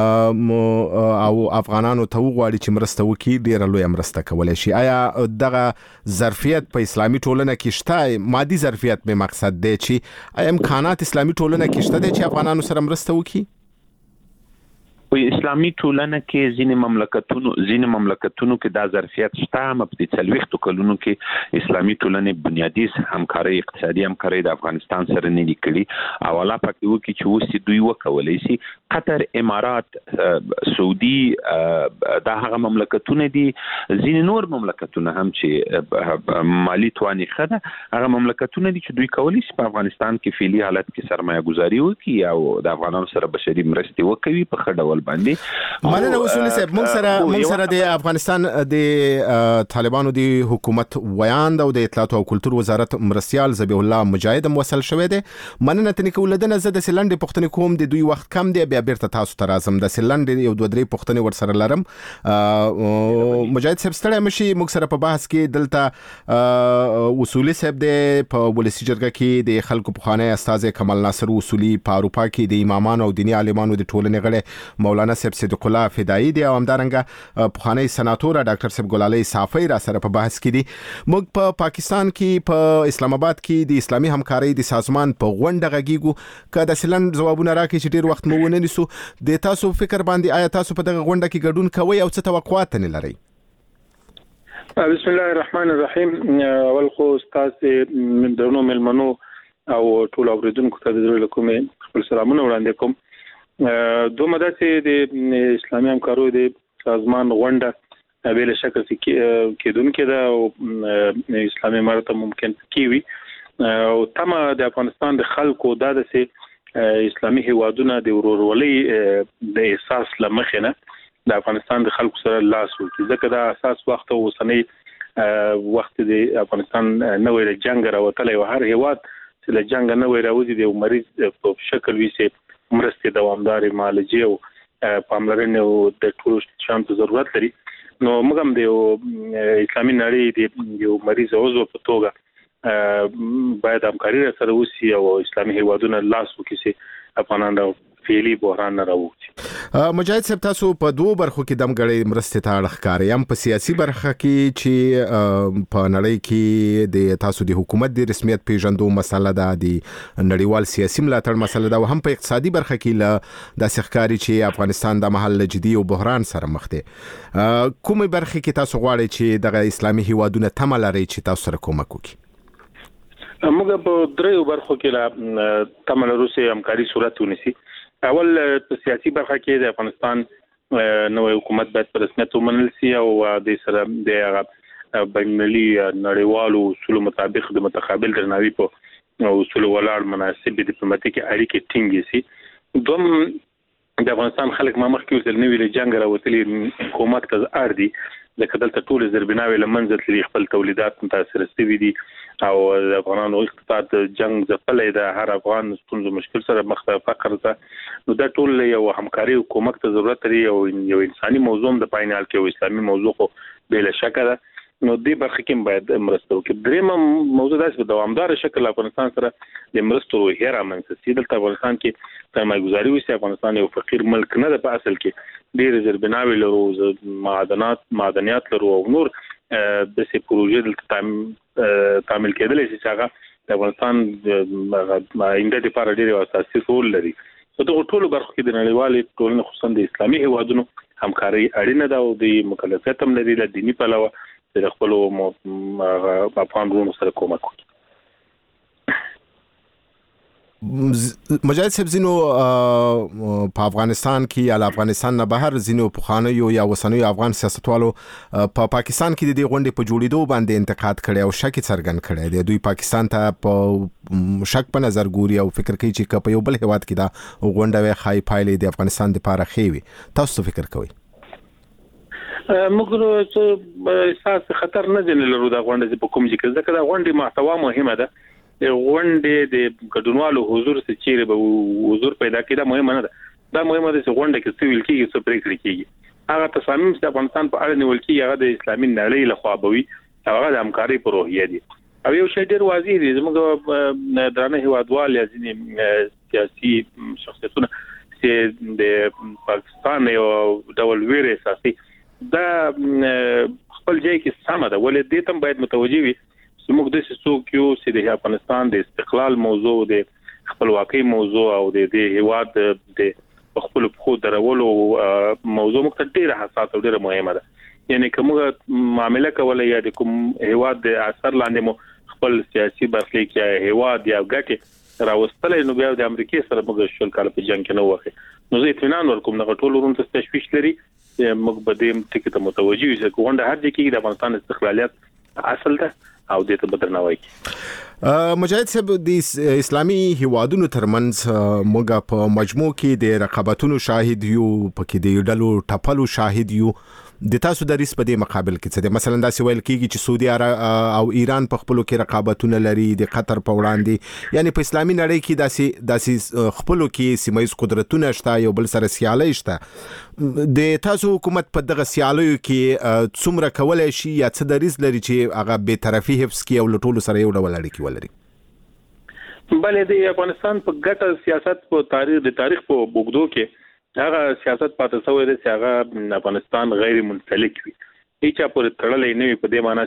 او افغانانو ته وغواړي چې مرسته وکړي ډیره لوی مرسته کولای شي آیا دغه ظرفیت په اسلامي ټولنه کې شته مادي ظرفیت به مقصد دی چې امکانات اسلامي ټولنه کې شته چې افغانانو سره مرسته وکړي
په اسلامي ټولنه کې ځینې مملکتونو کې دا ظرفیت شته هم په 40 کلونو کې اسلامي ټولنې بنیادی همکاري اقتصادي همکاري د افغانستان سره نه لیکلي او الله پکې وکړي چې اوس دوی وکولای شي قطر امارات سعودي دا هغه مملکتونه دي ځینې نور مملکتونه هم چې مالی تواني خده هغه مملکتونه دي چې دوی کولای شي په افغانستان کې فعلی حالت کې سرمایه گذاري وکړي او د افغانانو سره بشري مرستې وکوي په خډه
مننه اصولي صاحب موږ سره د افغانستان د طالبانو د حکومت ویاند او د اطلاعات او کلتور وزارت مرستيال ذبیح الله مجاهد موصل شوی دی مننه تنه ولدنه زده سلند پښتنې کوم د دوی وخت کم دی بیا بیرته تاسو ته راځم د سلند یو دوه درې پښتنې ور سره لرم مجاهد صاحب ستړی مشي موږ سره په بحث کې دلته اصولي صاحب د په ولسی جرګه کې د خلکو په خانه استاد کمال ناصر اصولي په اروپا کې د امامانو او دینی عالمانو د ټولنې غړي مولانا صاحب صدیق الله فدایی دی او همدارنګه پخوانی سناتور ډاکټر صاحب ګلالي صافی را سره په بحث کې دي موږ په پاکستان کې په اسلام آباد کې د اسلامي همکارۍ د سازمان په غونډه غږیږو که د سلن جوابونه راکړي چې ډیر وخت مو ونه نیسو د تاسو فکر باندې آیا تاسو په دغه غونډه کې ګډون کوئ او څه توقعات نه لرئ
بسم الله الرحمن الرحیم اول خو استاد من درنو ملمنو او ټول اوریدونکو ته د زړه کومه خپل سلامونه وړاندې کوم دوه مدته د اسلامي همکارو د سازمان غونډه به له شکل کېدونکو دا او اسلامي مرته ممکن کیوي او تم د افغانستان د خلکو د اسلامي هیوادونو د ورورولۍ د احساس لمخنه د افغانستان د خلکو سره لاس ورکړي ځکه دا اساس وخت او سنۍ وخت د افغانستان نوې جنگ راوتلې او هر هیواد چې له جنگ نوې راوځي د مریض په شکل ویسي مرستې دوامداري معالجې او پاملرنه او د ټول شانتو ضرورت لري نو موږ هم د اسلامي نړۍ د یو مریض عضو په توګه باید همکاري سره وشي او اسلامي هیوادونو لاس وکړي افغانانو فعلی بحران نه راوځي
مجاهد صاحب تاسو په دوه برخو کې دمګړې مرستې ته اړه ښکاري هم په سیاسي برخه کې چې په نړۍ کې د تاسو د حکومت د رسمیت پیژندو مسله ده د نړیوال سیاسي ملاتړ مسله ده او هم په اقتصادي برخه کې له د ښکاری چې افغانستان د محل جدي او بحران سره مخ دی کومه برخه کې تاسو غواړئ چې د اسلامي هیوادونو تمه لري چې تاسو سره کومک وکړي
موږ په درې برخو کې لا تمه لرو چې همکاري صورت ونیسي اول په سیاسي برخه کې د افغانستان نوې حکومت باید په رسمیت ومنل شي او د سره د بینالمللي نړیوالو اصولو مطابق د متقابل درناوي په اصول ولاړ مناسب ډیپلوماټیک اړیکې ټینګې شي دوم د افغانستان خلک ما مخکې ویل نوې له جنگ راوتلې حکومت ته اړ دي ځکه دلته ټول زربناوي لمنځه تللي خپل تولیدات متاثر شوي دي او د افغانانو اقتصاد جنگ ځپلې ده هر افغان ستونزو مشکل سره مخ ته فقر ده نو دا ټول یو همکاري او کومک ته ضرورت لري او یو انساني موضوع د پاینال کې او اسلامي موضوع خو بلا شک ده نو دې برخه کې باید مرسته وکړي درېم موضوع داسې په دوامدار شکل افغانستان سره د مرستو هیره منځ دلته افغانستان کې سرمایه گذاري وشي افغانستان یو فقیر ملک نه ده په اصل کې ډېر زربناوي لرو معدنیات لرو او نور د سي پروژې د تعمیل کېدل چې هغه د افغانستان د آینده لپاره ډېر اساسي رول لري په ټولو برخو کې د نړیوالې ټولنې خصوصا د اسلامي هیوادونو همکاري اړینه ده او د مکلفیت هم لري د دینی پلوه د خپل افغان وروڼو سره کومک کوي
مجاهد صاحب زینو په افغانستان کې یا افغانستان نه بهر زینو پخوانیو یا وسنیو افغان سیاستوالو په پاکستان کې د دې غونډې په جوړېدو باندې انتقاد کړي او شک څرګند کړي دی دوی پاکستان ته په شک په نظر ګوري او فکر کوي چې په یو بل هیواد کې دا غونډه وي خای پایلې د افغانستان لپاره خېوي تاسو فکر کوئ
موږ څه احساس خطر نه دی لرو دا غونډه په کوم ځای کې ځکه دا غونډه محتوا مهمه ده غونډه د ګډونوالو حضور څخه چیرې به حضور پیدا کړي دا مهمه نه ده دا مهمه ده چې غونډه کې څه ویل کېږي څه پریکړې کېږي هغه تصامیم چې افغانستان په اړه نیول کیږي هغه د اسلامي نړۍ له خوا بوي هغه د همکاري په روحیه دي او یو شی ډیر واضح دی زموږ درانه هیوادوال یا ځینې سیاسي شخصیتونه چې د پاکستان یو ډول ویره اساسي دا خپل ځای کې سم ده ولې دې تم باید متوجي وي موږ د څوک یو چې د افغانستان د استقلال موضوع د خپلواکۍ موضوع او د هیواد د خپل خو درولو موضوع مخ ډیره حساس او ډیره مهمه ده یعنی کومه معاملې کولای یا د کوم هیواد د اثر لاندې مو خپل سیاسي برخلیک یا هیواد یا ګټه راوستلې نو بیا د امریکای سره موږ شل کال په جنگ کې نه وخه نو زه اطمینان ورکوم نه ټول ورونته تشویش لري موږ به دې ټکی ته متوجي یو چې کومه هر ځای کې د افغانستان استقلالیت اصل ده او دې ته بدرناوي
مجاهد صاحب د اسلامي هیوادونو ترمنځ موږ په مجموع کې د رقابتونو شاهد یو پکې د ډلو ټپلو شاهد یو د تاسو د ریس په دې مقابل کې څه دي مثلا دا سی ویل کېږي چې سعودي عرب او ایران په خپلو کې رقابتونه لري د قطر په وړاندې یعنی په اسلامي نړۍ کې داسي خپلو کې سیمایي قدرتونه شته یو بل سره سیالي شته د تاسو حکومت په دغه سیالیو کې څومره کولای شي یا څه د ریس لري چې هغه به طرفي حفظ کې او ټولو سره یو ډول اړیکې ولري
بلې د افغانستان په ګټه سیاست په تاریخ په بوګدو کې هغه سیاست پاتې شوی دی چې هغه افغانستان غیر منسلک وي هیڅ په تړلې نه په دې معنی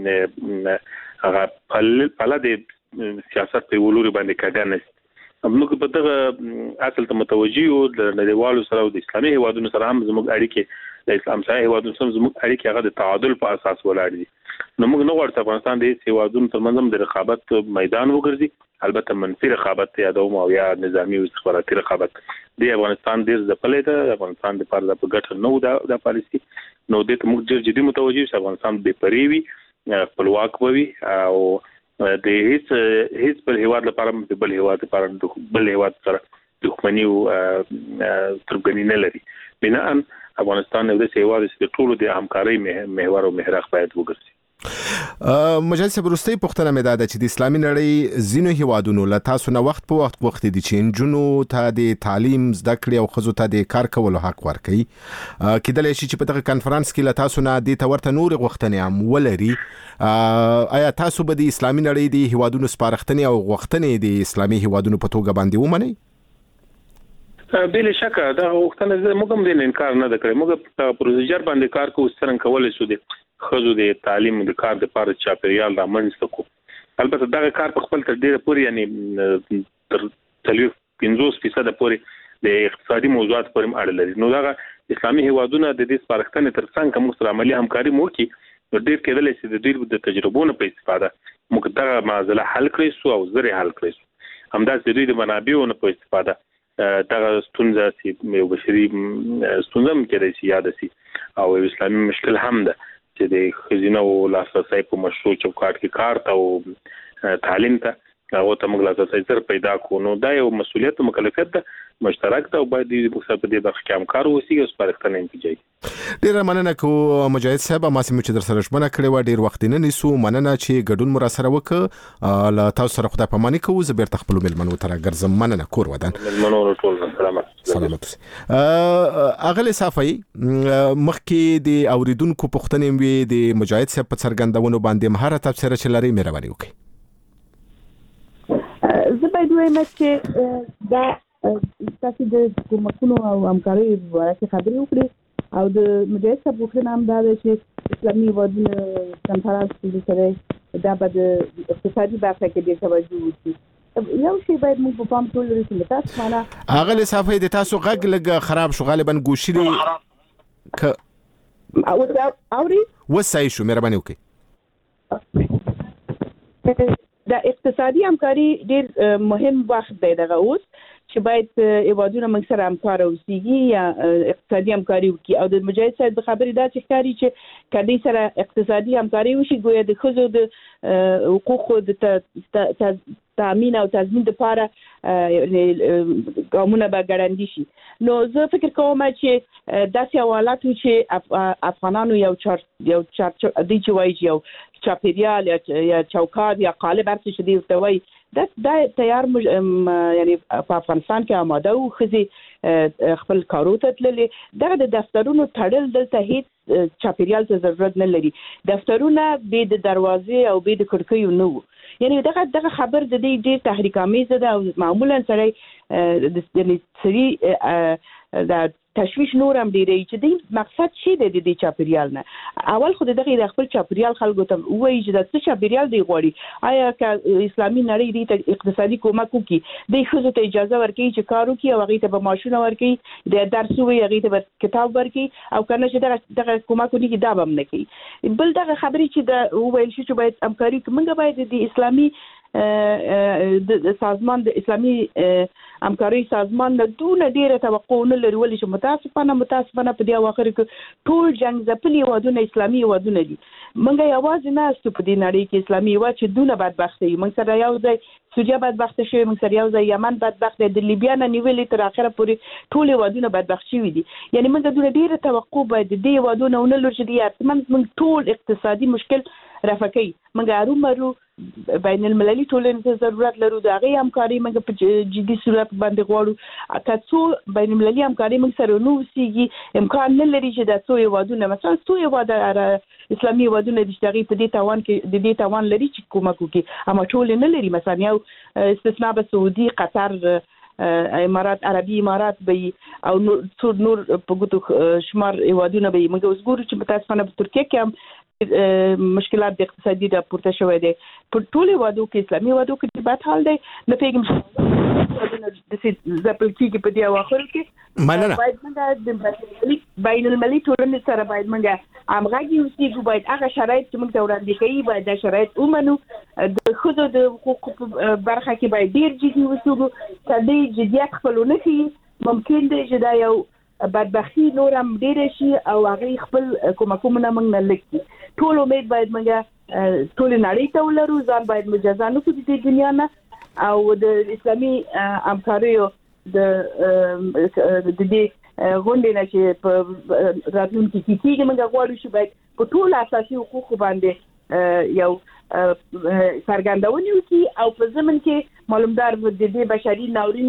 چې هغه په د سیاست په ولوري باندې کاګنه موږ په دغه اصل ته متوجي یو د نړیوالو سره او د اسلامي هیوادونو سره هم زموږ اړیکې د اسلام سره هیوادونو سره زموږ اړیکې هغه د تعادل په اساس ولاړ دي نو موږ نو ورته افغانستان د هیوادونو ترمنځ د رقابت میدان وګرځي البته منفي رقابت یا د او یا نظامی او استخباراتي رقابت د افغانستان د ځپلې ده افغانستان د پاره د ګټه نو د پالیسي نو د موږ ډېر جدي متوجي چې افغانستان به پریوي خپلواک وي او د هیڅ بل هیواد لپاره بل هیواد لپاره بل هیواد سره دښمنی او ترګنی نه لري بنا ان افغانستان د هیواد د ټولو د همکارۍ محور او محرک باید وګرځي
مجاهد صاحب وروستۍ پوښتنه مې ده چې د اسلامي نړۍ ځینو هیوادونو له تاسو نه وخت په وخت غوښتي دي چې نجونو ته د تعلیم زده کړې او ښځو ته د کار کولو حق ورکړي کېدلی شي چې په دغه کنفرانس کې له تاسو نه دې ته ورته نورې غوښتنې هم ولري آیا تاسو به د اسلامي نړۍ د هیوادونو سپارښتنې او غوښتنې د اسلامي هیوادونو په توګه باندې ومنئ
بل شک دا وختونه موږ هم د انکار نه کړی موږ په پروسیجر باندې کار کوو څنګه کولای شو د خزو د تعلیم د کار د پاره چاپریال د منځ کو البته دا کار په خپل تر ډیره پورې یعنی تر 50% پورې د اقتصادي موضوعات پورې اړه لري نو دا اسلامي هیوادونه د دې سپارښتنې تر څنګه کوم سره عملی همکاري مو کوي نو ډیر کېدل چې د دوی د تجربو په استفاده موږ دا معضله حل کړی سو او زری حل کړی همدا د دوی د منابعو په استفاده دا ستونزه چې یو بشري ستونزه هم کېدای شي یاد شي او اسلامي مشکل هم ده چې د خزینه او لاسرسي په مشروع چوکاټ کې کار ته او تعلیم ته هغه ته موږ لاسرسي تر پیدا کو نو دا یو مسؤلیت او مکلفیت ده مشترک ده او باید د مقصد په دې برخه کې همکار اوسي او سپارښتنه انتجاج
ډیر مننه کو مجاهد صاحب ما سم چې در سره شمنه کړې و ډیر وخت نه نیسو مننه چې ګډون مر سره وک لا تاسو سره خدای پاماني کو زبر تخپل ملمنو تر ګرځم مننه کور ودان
ملمنو ټول
سلامت اغلی صافي مخکې د اوریدونکو پوښتنې وي د مجاهد صاحب په څرګندونو باندې مهارت تفسیر چلري مهرباني وکړئ
زه باید وایم چې دا تاسو د کومکونو او همکارۍ ورته خبرې وکړي او د مجاهد صاحب وکړه نام دا چې اسلامي هیوادونو کنفرانس سره دا به د اقتصادي برخه کې د توجه وکړي یو شی باید موږ په پام کې ولرو چې تاسو معنا
هغه له صفحې د تاسو غږ لګ خراب شو غالبا ګوشري
او اوري
وسای شو مهرباني
وکړئ دا اقتصادي همکاري ډېر مهم وخت دی دغه اوس چې باید هیوادونه موږ سره همکار اوسېږي یا اقتصادي همکاري وکړي او د مجاهد صاحب خبرې دا چې ښکاري چې کله سره اقتصادي همکاري وشي ګویا د ښځو د حقوقو د تامین او تضمین لپاره ګامونه به ګړندي شي. نو زه فکر کوم چې داسې حالات چې افغانانو یو د چوي یو چاپیریال یا چوکاټ یا قالب هر څه دی ورته دا تیار یعنی په افغانستان کې آماده او خزي خپل کارو ته تللې دغه د دفترونو تړل دلته هیڅ چاپیریال ته ضرورت نه لري. دفترونه به د دروازې او به د کړکیو نه وو. یعنی دغه خبر د دې ډېر تحریک آمیزه ده او معمولا سره د سری د تشویش نور هم ډیری چې د مقصد شي د دې چاپیریال نه اول خو دغه د خپل چاپیریال خلکو ته وایي چې د څه چاپیریال دی غوړي آیا که اسلامي نړۍ دې اقتصادي کومک کوي د خزو ته اجازه ورکړي چې کار وکړي او هغه ته به معاشونه ورکړي د درس وي هغه ته کتاب ورکړي او کنه چې دغه کومک کوي دا به نه کوي. بل دغه خبرې چې د ویل شي چې باید همکاري کومه باید د اسلامي د سازمان د اسلامي همکاري سازمان د دونه ډیره توقع نه لري ولې چې متاسفانه په دې واخر کې ټول جنگ ځپلي ودونه اسلامي ودونه دي. منګه یوازې نه است په دې نړۍ کې اسلامي و چې دونه بدبخت دي. موږ سره یو ځای سوریه بدبخت شوی، موږ سره یو ځای یمن بدبخت دی، د لیبیا نه نیولې تر اخره پورې ټول ودونه بدبخت شوی دي. یعنی موږ دونه ډیره توقع باید دې ودونه نه لري چې دې موږ ټول اقتصادي مشکل رفقي موږ ارومرو بین المللي ټولنې ته ضرورت لرو د هغه همکاري موږ په جدي صورت باندې غواړو. که څو بین المللي همکاري موږ سره نو وسیږي امکان نه لري چې د څو یوادونه مثلا څو یواده اسلامي ودونه د شتغي په دې توان کې د دې توان لري چې کومک وکړي اما ټول نه لري. مثلا یو استثناء به سعودي، قطر، امارات عربي امارات به او نور په ګوتو شمار یوادونه به موږ اوس ګورو چې متاسفانه په ترکیه کې هم مشکلات د اقتصادي د پورته شوې دي. په ټولو وادو کې اسلامي وادو کې د بات حال دی نه پیګم د زپل کې په دی اواخر کې باید موږ د بین المللي ټولنې سره باید موږ همغږي اوسېږو. باید هغه شرایط چې موږ ته وړاندې کوي باید دا شرایط ومنو. د ښځو د حقوقو برخه کې باید ډېر جدي اوسېږو. که دې جدیت خپل ونه کړي ممکن دی چې دا یو بدبختی نور هم ډېر شي او هغه خپل کومکونه موږ نه لکي. ټول امید باید موږ ټول نړۍ ته ولرو، ځان باید مجازا نه کړو د دنیا نه او د اسلامي همکاریو د دې غونډې نه چې په راتلونکي کې کېږي موږ غواړو چې باید په ټول اساسي حقوقو باندې یو څرګندونې وکړي او په ضمن کې معلومدار د دې بشري ناورین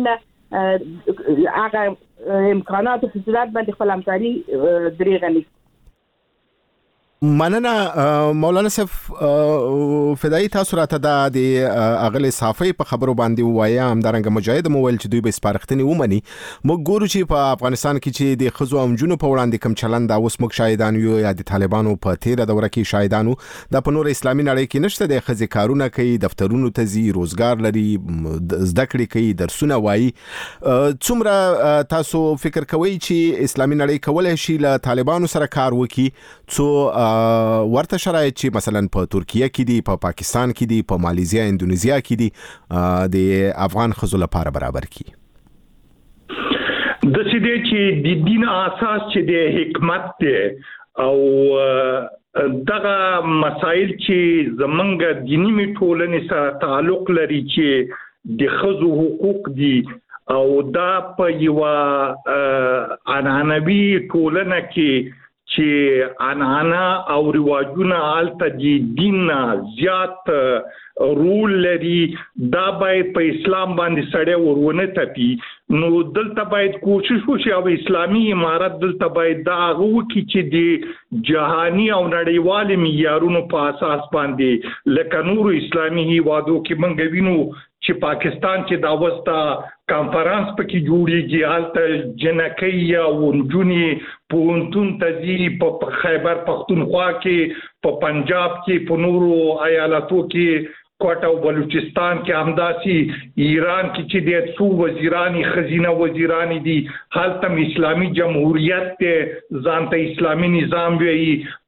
نه هغه امکانات او فرصت باندې خپل همکاري درې غني.
مننه مولانا صاحب فدایي تاسو راته د اغلی صافي په خبرو باندې وایي هم درنګ مجاهد مویل چې دوی به سپارښتنې ومني. موږ ګورو چې په افغانستان کې چې د خزو امجونو په وړاندې کم چلند دا اوس موږ شاهدان یو یا د طالبانو په تیره دوره کې شاهدانو د په نور اسلامي نړۍ کې نشته د خزي کارونه کوي، دفترونو ته ځي، روزګار لري، زده کړې کوي، درسونه وایي. څومره تاسو فکر کوئ چې اسلامي نړۍ کولای شي له طالبانو سره کار وکړي څو ورته شرایط چې مثلا په ترکیه کې دي، په پاکستان کې دي، په مالیزیا، اندونیزیا کې دي د افغان خزو لپاره برابر کی؟
د سیده چې د دین اساس چې د حکمت دی او دغه مسائل چې زمونږ دینی میټولنې سره تعلق لري چې د خزو حقوق دي او دا په یو عنعنوي ټولنه کې چې عنعنه او رواجونه آلته د دین زیات رول لري دا باید په اسلام باندې سړی ورونه تپي. نو دلته باید کوشش وشي او اسلامي امارت دلته باید دا وکړي چې د جهاني او نړیوال معیارونو په اساس باندې لکه نور اسلامي هیوادو کې موږ وینو چې پاکستان کې دا وستا کانفرنس پکې جوړیږي، حالت جنکۍ او نجونې پونتون تزي په خیبر پختونخوا کې، په پنجاب کې، په نورو ایالتو کې، کوټا او بلوچستان کې همداسي، ایران کې چې د څو وزیرانی خزینه وزیرانی دي حالت اسلامي جمهوریت ته ځانته اسلامي نظام وی،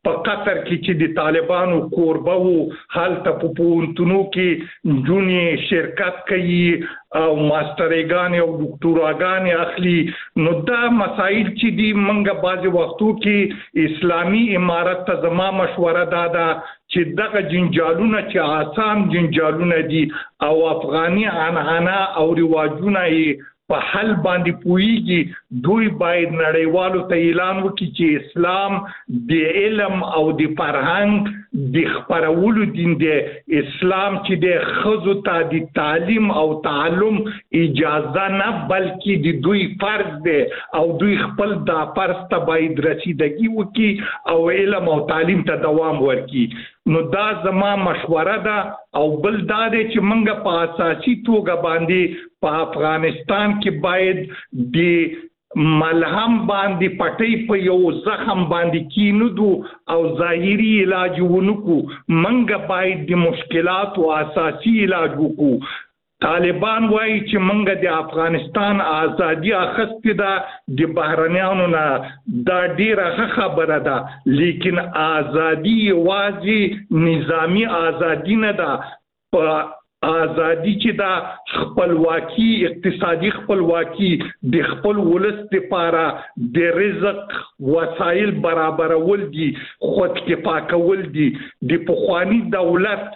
په قطر کې چې د طالبانو کوربه وو هلته په پوهنتونو کې جونې شرکت کوي او ماسترګان او ډاکټوراګان اخلي. نو دا مسائل چې دی منګه بعض وختو کې اسلامي امارت ته زما مشوره دادا چې دغه جنجالونه چې آسان جنجالونه دي او افغاني عنعنه او رواجونه په حل باندې پويږي دوی باید نړیوالو ته اعلان وکړي چې اسلام د علم او د فرهنګ د خپرولو دین دی. اسلام چې د خزو ته د تعلیم او تعلم اجازه نه بلکې د دوی فرض دی او دوی خپل د فرض ته باید رسیدګي وکړي او علم او تعلیم ته دوام ورکړي. نو دا زما مشوره ده او بل دا دی چې منګه په اساسي توګه باندې په افغانستان کې باید د ملهم باندې پټي په یو زخم باندې کینودو او ظاهري علاج ونکو. منګه باید د مشکلات او اساسي علاج وکړو. طالبان وایي چې منګه د افغانستان ازادي اخستې ده د بهرنیانو نه. دا ډیره خبره ده لیکن ازادي واځي نظامی ازادي نه ده. په ازادي چې دا خپلواکي اقتصادي خپلواکي د خپل ولس لپاره د رزق وسایل برابرول دي خود کفا کول دي. د پخوانی دولت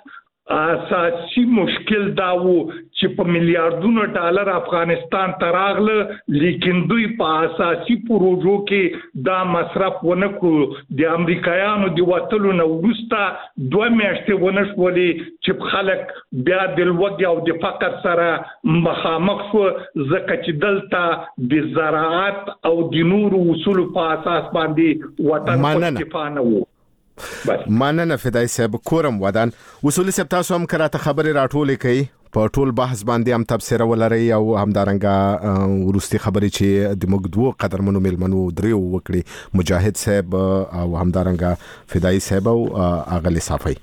اساسي مشکل دا وو چې په میلیارډونو ډالر افغانستان ته راغله لیکن دوی په اساسي پروژو کې دا مصرف ونه کړو. د امریکایانو د وټلو نو وروسته 2 میاشتې ونه شولې چې خلک بیا د لوږې او د فقر سره مخامخ شو ځکه چې دلته د زراعت او د نورو اصول په اساس باندې وطن پاکستان وو.
مننه فدای صاحب کورم ودان. اصولي صاحب تاسو هم کراته خبرې راټولې کړئ په ټول بحث باندې هم تبصره ولري او همدارنګه ورستي خبرې چې د موږ دوه قدرمنو ملمنو دریو وکړي مجاهد صاحب او همدارنګه فدای صاحب او اغلی صافي.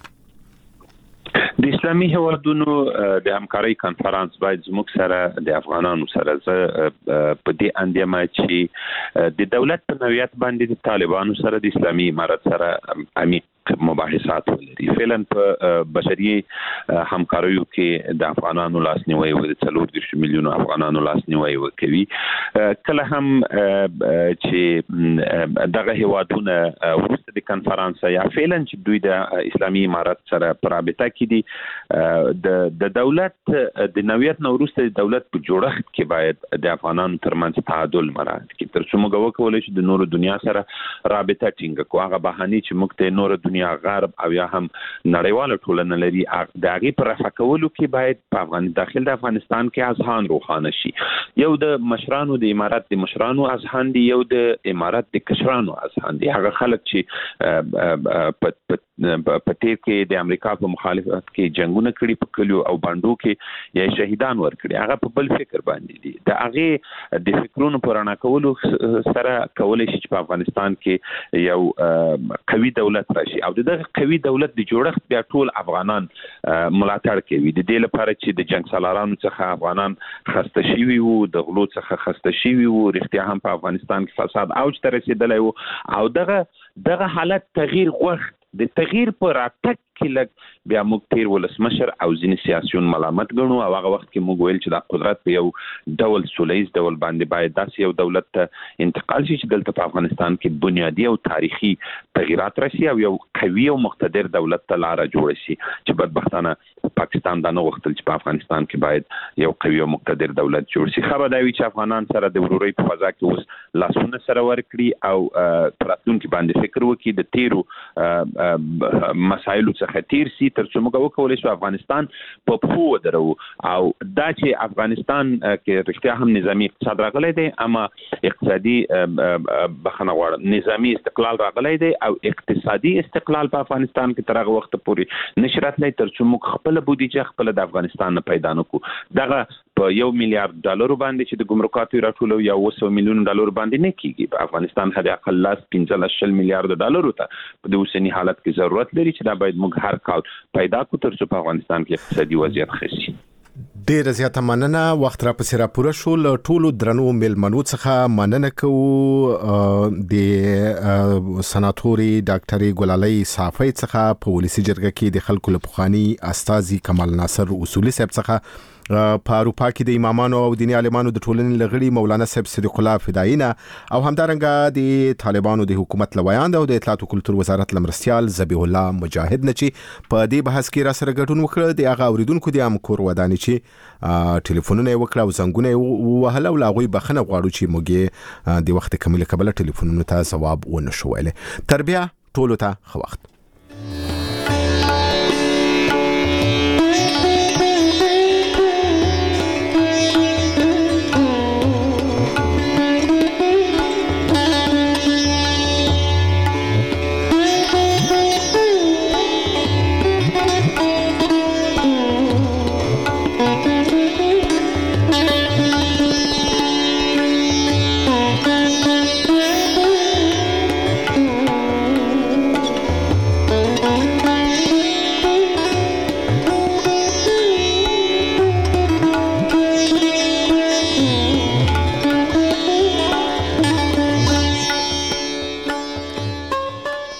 د اسلامي هیوادونو د همکارۍ کانفرنس باید زموږ سره د افغانانو سره په دې اندیمه چې د دولت په نوعیت باندې د طالبانو سره د اسلامي امارت سره عمیق مباحثات ولري. فعلا په بشري همکاریو کې د افغانانو لاسنیوي او د 40 میلیونو افغانانو لاسنیوي وکوي. کله هم چې دغه هیوادونه ورسته د کانفرنس یا فعلا چې دوی د اسلامي امارت سره په رابطه کې دي د دولت د نوعیت نو ورسته د دولت په جوړښت کې باید د افغانانو ترمنځ تعادل مراعات کړي تر څو موږ وکولای شو د نورو دنیا سره رابطه ټینګه کوو. هغه بهاني چې موږ ته نورو دنیا غرب او یا هم نړیواله ټولنه لري د هغې په رفع کولو کې باید په داخل د افغانستان کې اذهان روښانه شي. یو د مشرانو د امارت د مشرانو اذهان دي، یو د امارت د کشرانو اذهان دي. هغه خلک چې په تیر کې د امریکا په مخالفت کې جنگونه کړي په کلیو او باندو کې یا شهیدان ورکړي، هغه په بل فکر باندې دي. د هغه د فکرونو پرانا کولو سره کولای شي چې په افغانستان کې یو قوي دولت راشي او دغه قوي دولت د جوړښت بیا ټول افغانان ملاتړ کوي. د دې لپاره چې د جنگ سالارانو څخه افغانان خسته شوي وو، د غلو څخه خسته شوي وو، رښتیا هم په افغانستان کې فساد اوج ته رسیدلی وو او دغه حالت تغییر غوښت. د تغییر پر راتګ کې لګ بیا موږ تیر ولسمشر او ځینې سیاسيون ملامت ګڼو او هغه وخت کې موږ ویل چې د قدرت په یو ډول سولیز ډول باندې باید داسې یو دولت ته انتقال شي چې دلته په افغانستان کې بنیادی او تاریخي تغیرات راشي او یو قوي او مقتدر دولت ته لار جوړ شي چې بدبختانه پاکستان دا نه غوښتل چې په افغانستان کې باید یو قوي او مقتدر دولت جوړ شي. خبر دا وی چې افغانان سره د ورورۍ په فضا کې اوس لاسونه سره ورکړي او راتلونکي باندې فکر وکړي، د تیرو مسایلو څخه تیر سي تر څو موږ وکولای شو افغانستان په پښو ودرو. او دا چې افغانستان کې رښتیا هم نظامی اقتصاد راغلی دی اما اقتصادي بخنه غواړم نظامی استقلال راغلی دی او اقتصادي استقلال په افغانستان کې تر هغه وخت پورې نشرت نه تر څو موږ خپل بودیجه خپل د افغانستان نه پیدا نکړو. دغه په $1 میلیارډ باندې چې د ګمرکاتو راټولو یا $100 میلیون باندې نه کیږي. په افغانستان حد اقل $15 میلیارډ ته په د اوسنی حالت کې ضرورت لري چې دا باید موږ هر کال پیدا کړو تر څو په افغانستان کې اقتصادي وضعیت ښه شي.
ډیر زیاته مننه وخت را پسې را پوره شو له ټولو درنو ملمنو څخه مننه کوو د سناتوري ډاکټري ګلالۍ صافی څخه په ولسی جرګه کې د خلکو لپخاني استاذي کمال ناصر اصولي صاحب څخه په اروپا کې د امامانو او دیني عالمانو د ټولنې لغړي مولانا صاحب صدیق الله فدایینه او همدارنګه د طالبانو د حکومت لویاند او د اطلاعات او کلتور وزارت لمرستيال ذبیح الله مجاهد نه چې په دې بحث کې را سره ګډون وکړ د هغه اوریدونکو د امکور وداني چې ټلیفونونه وکړه او زنګونه وهله او لاغوي بخنه غواړو چې موږ د وخت کمیله قبل ټلیفونونو ته جواب ونشو ویل. تربیه ټولو ته خو وخت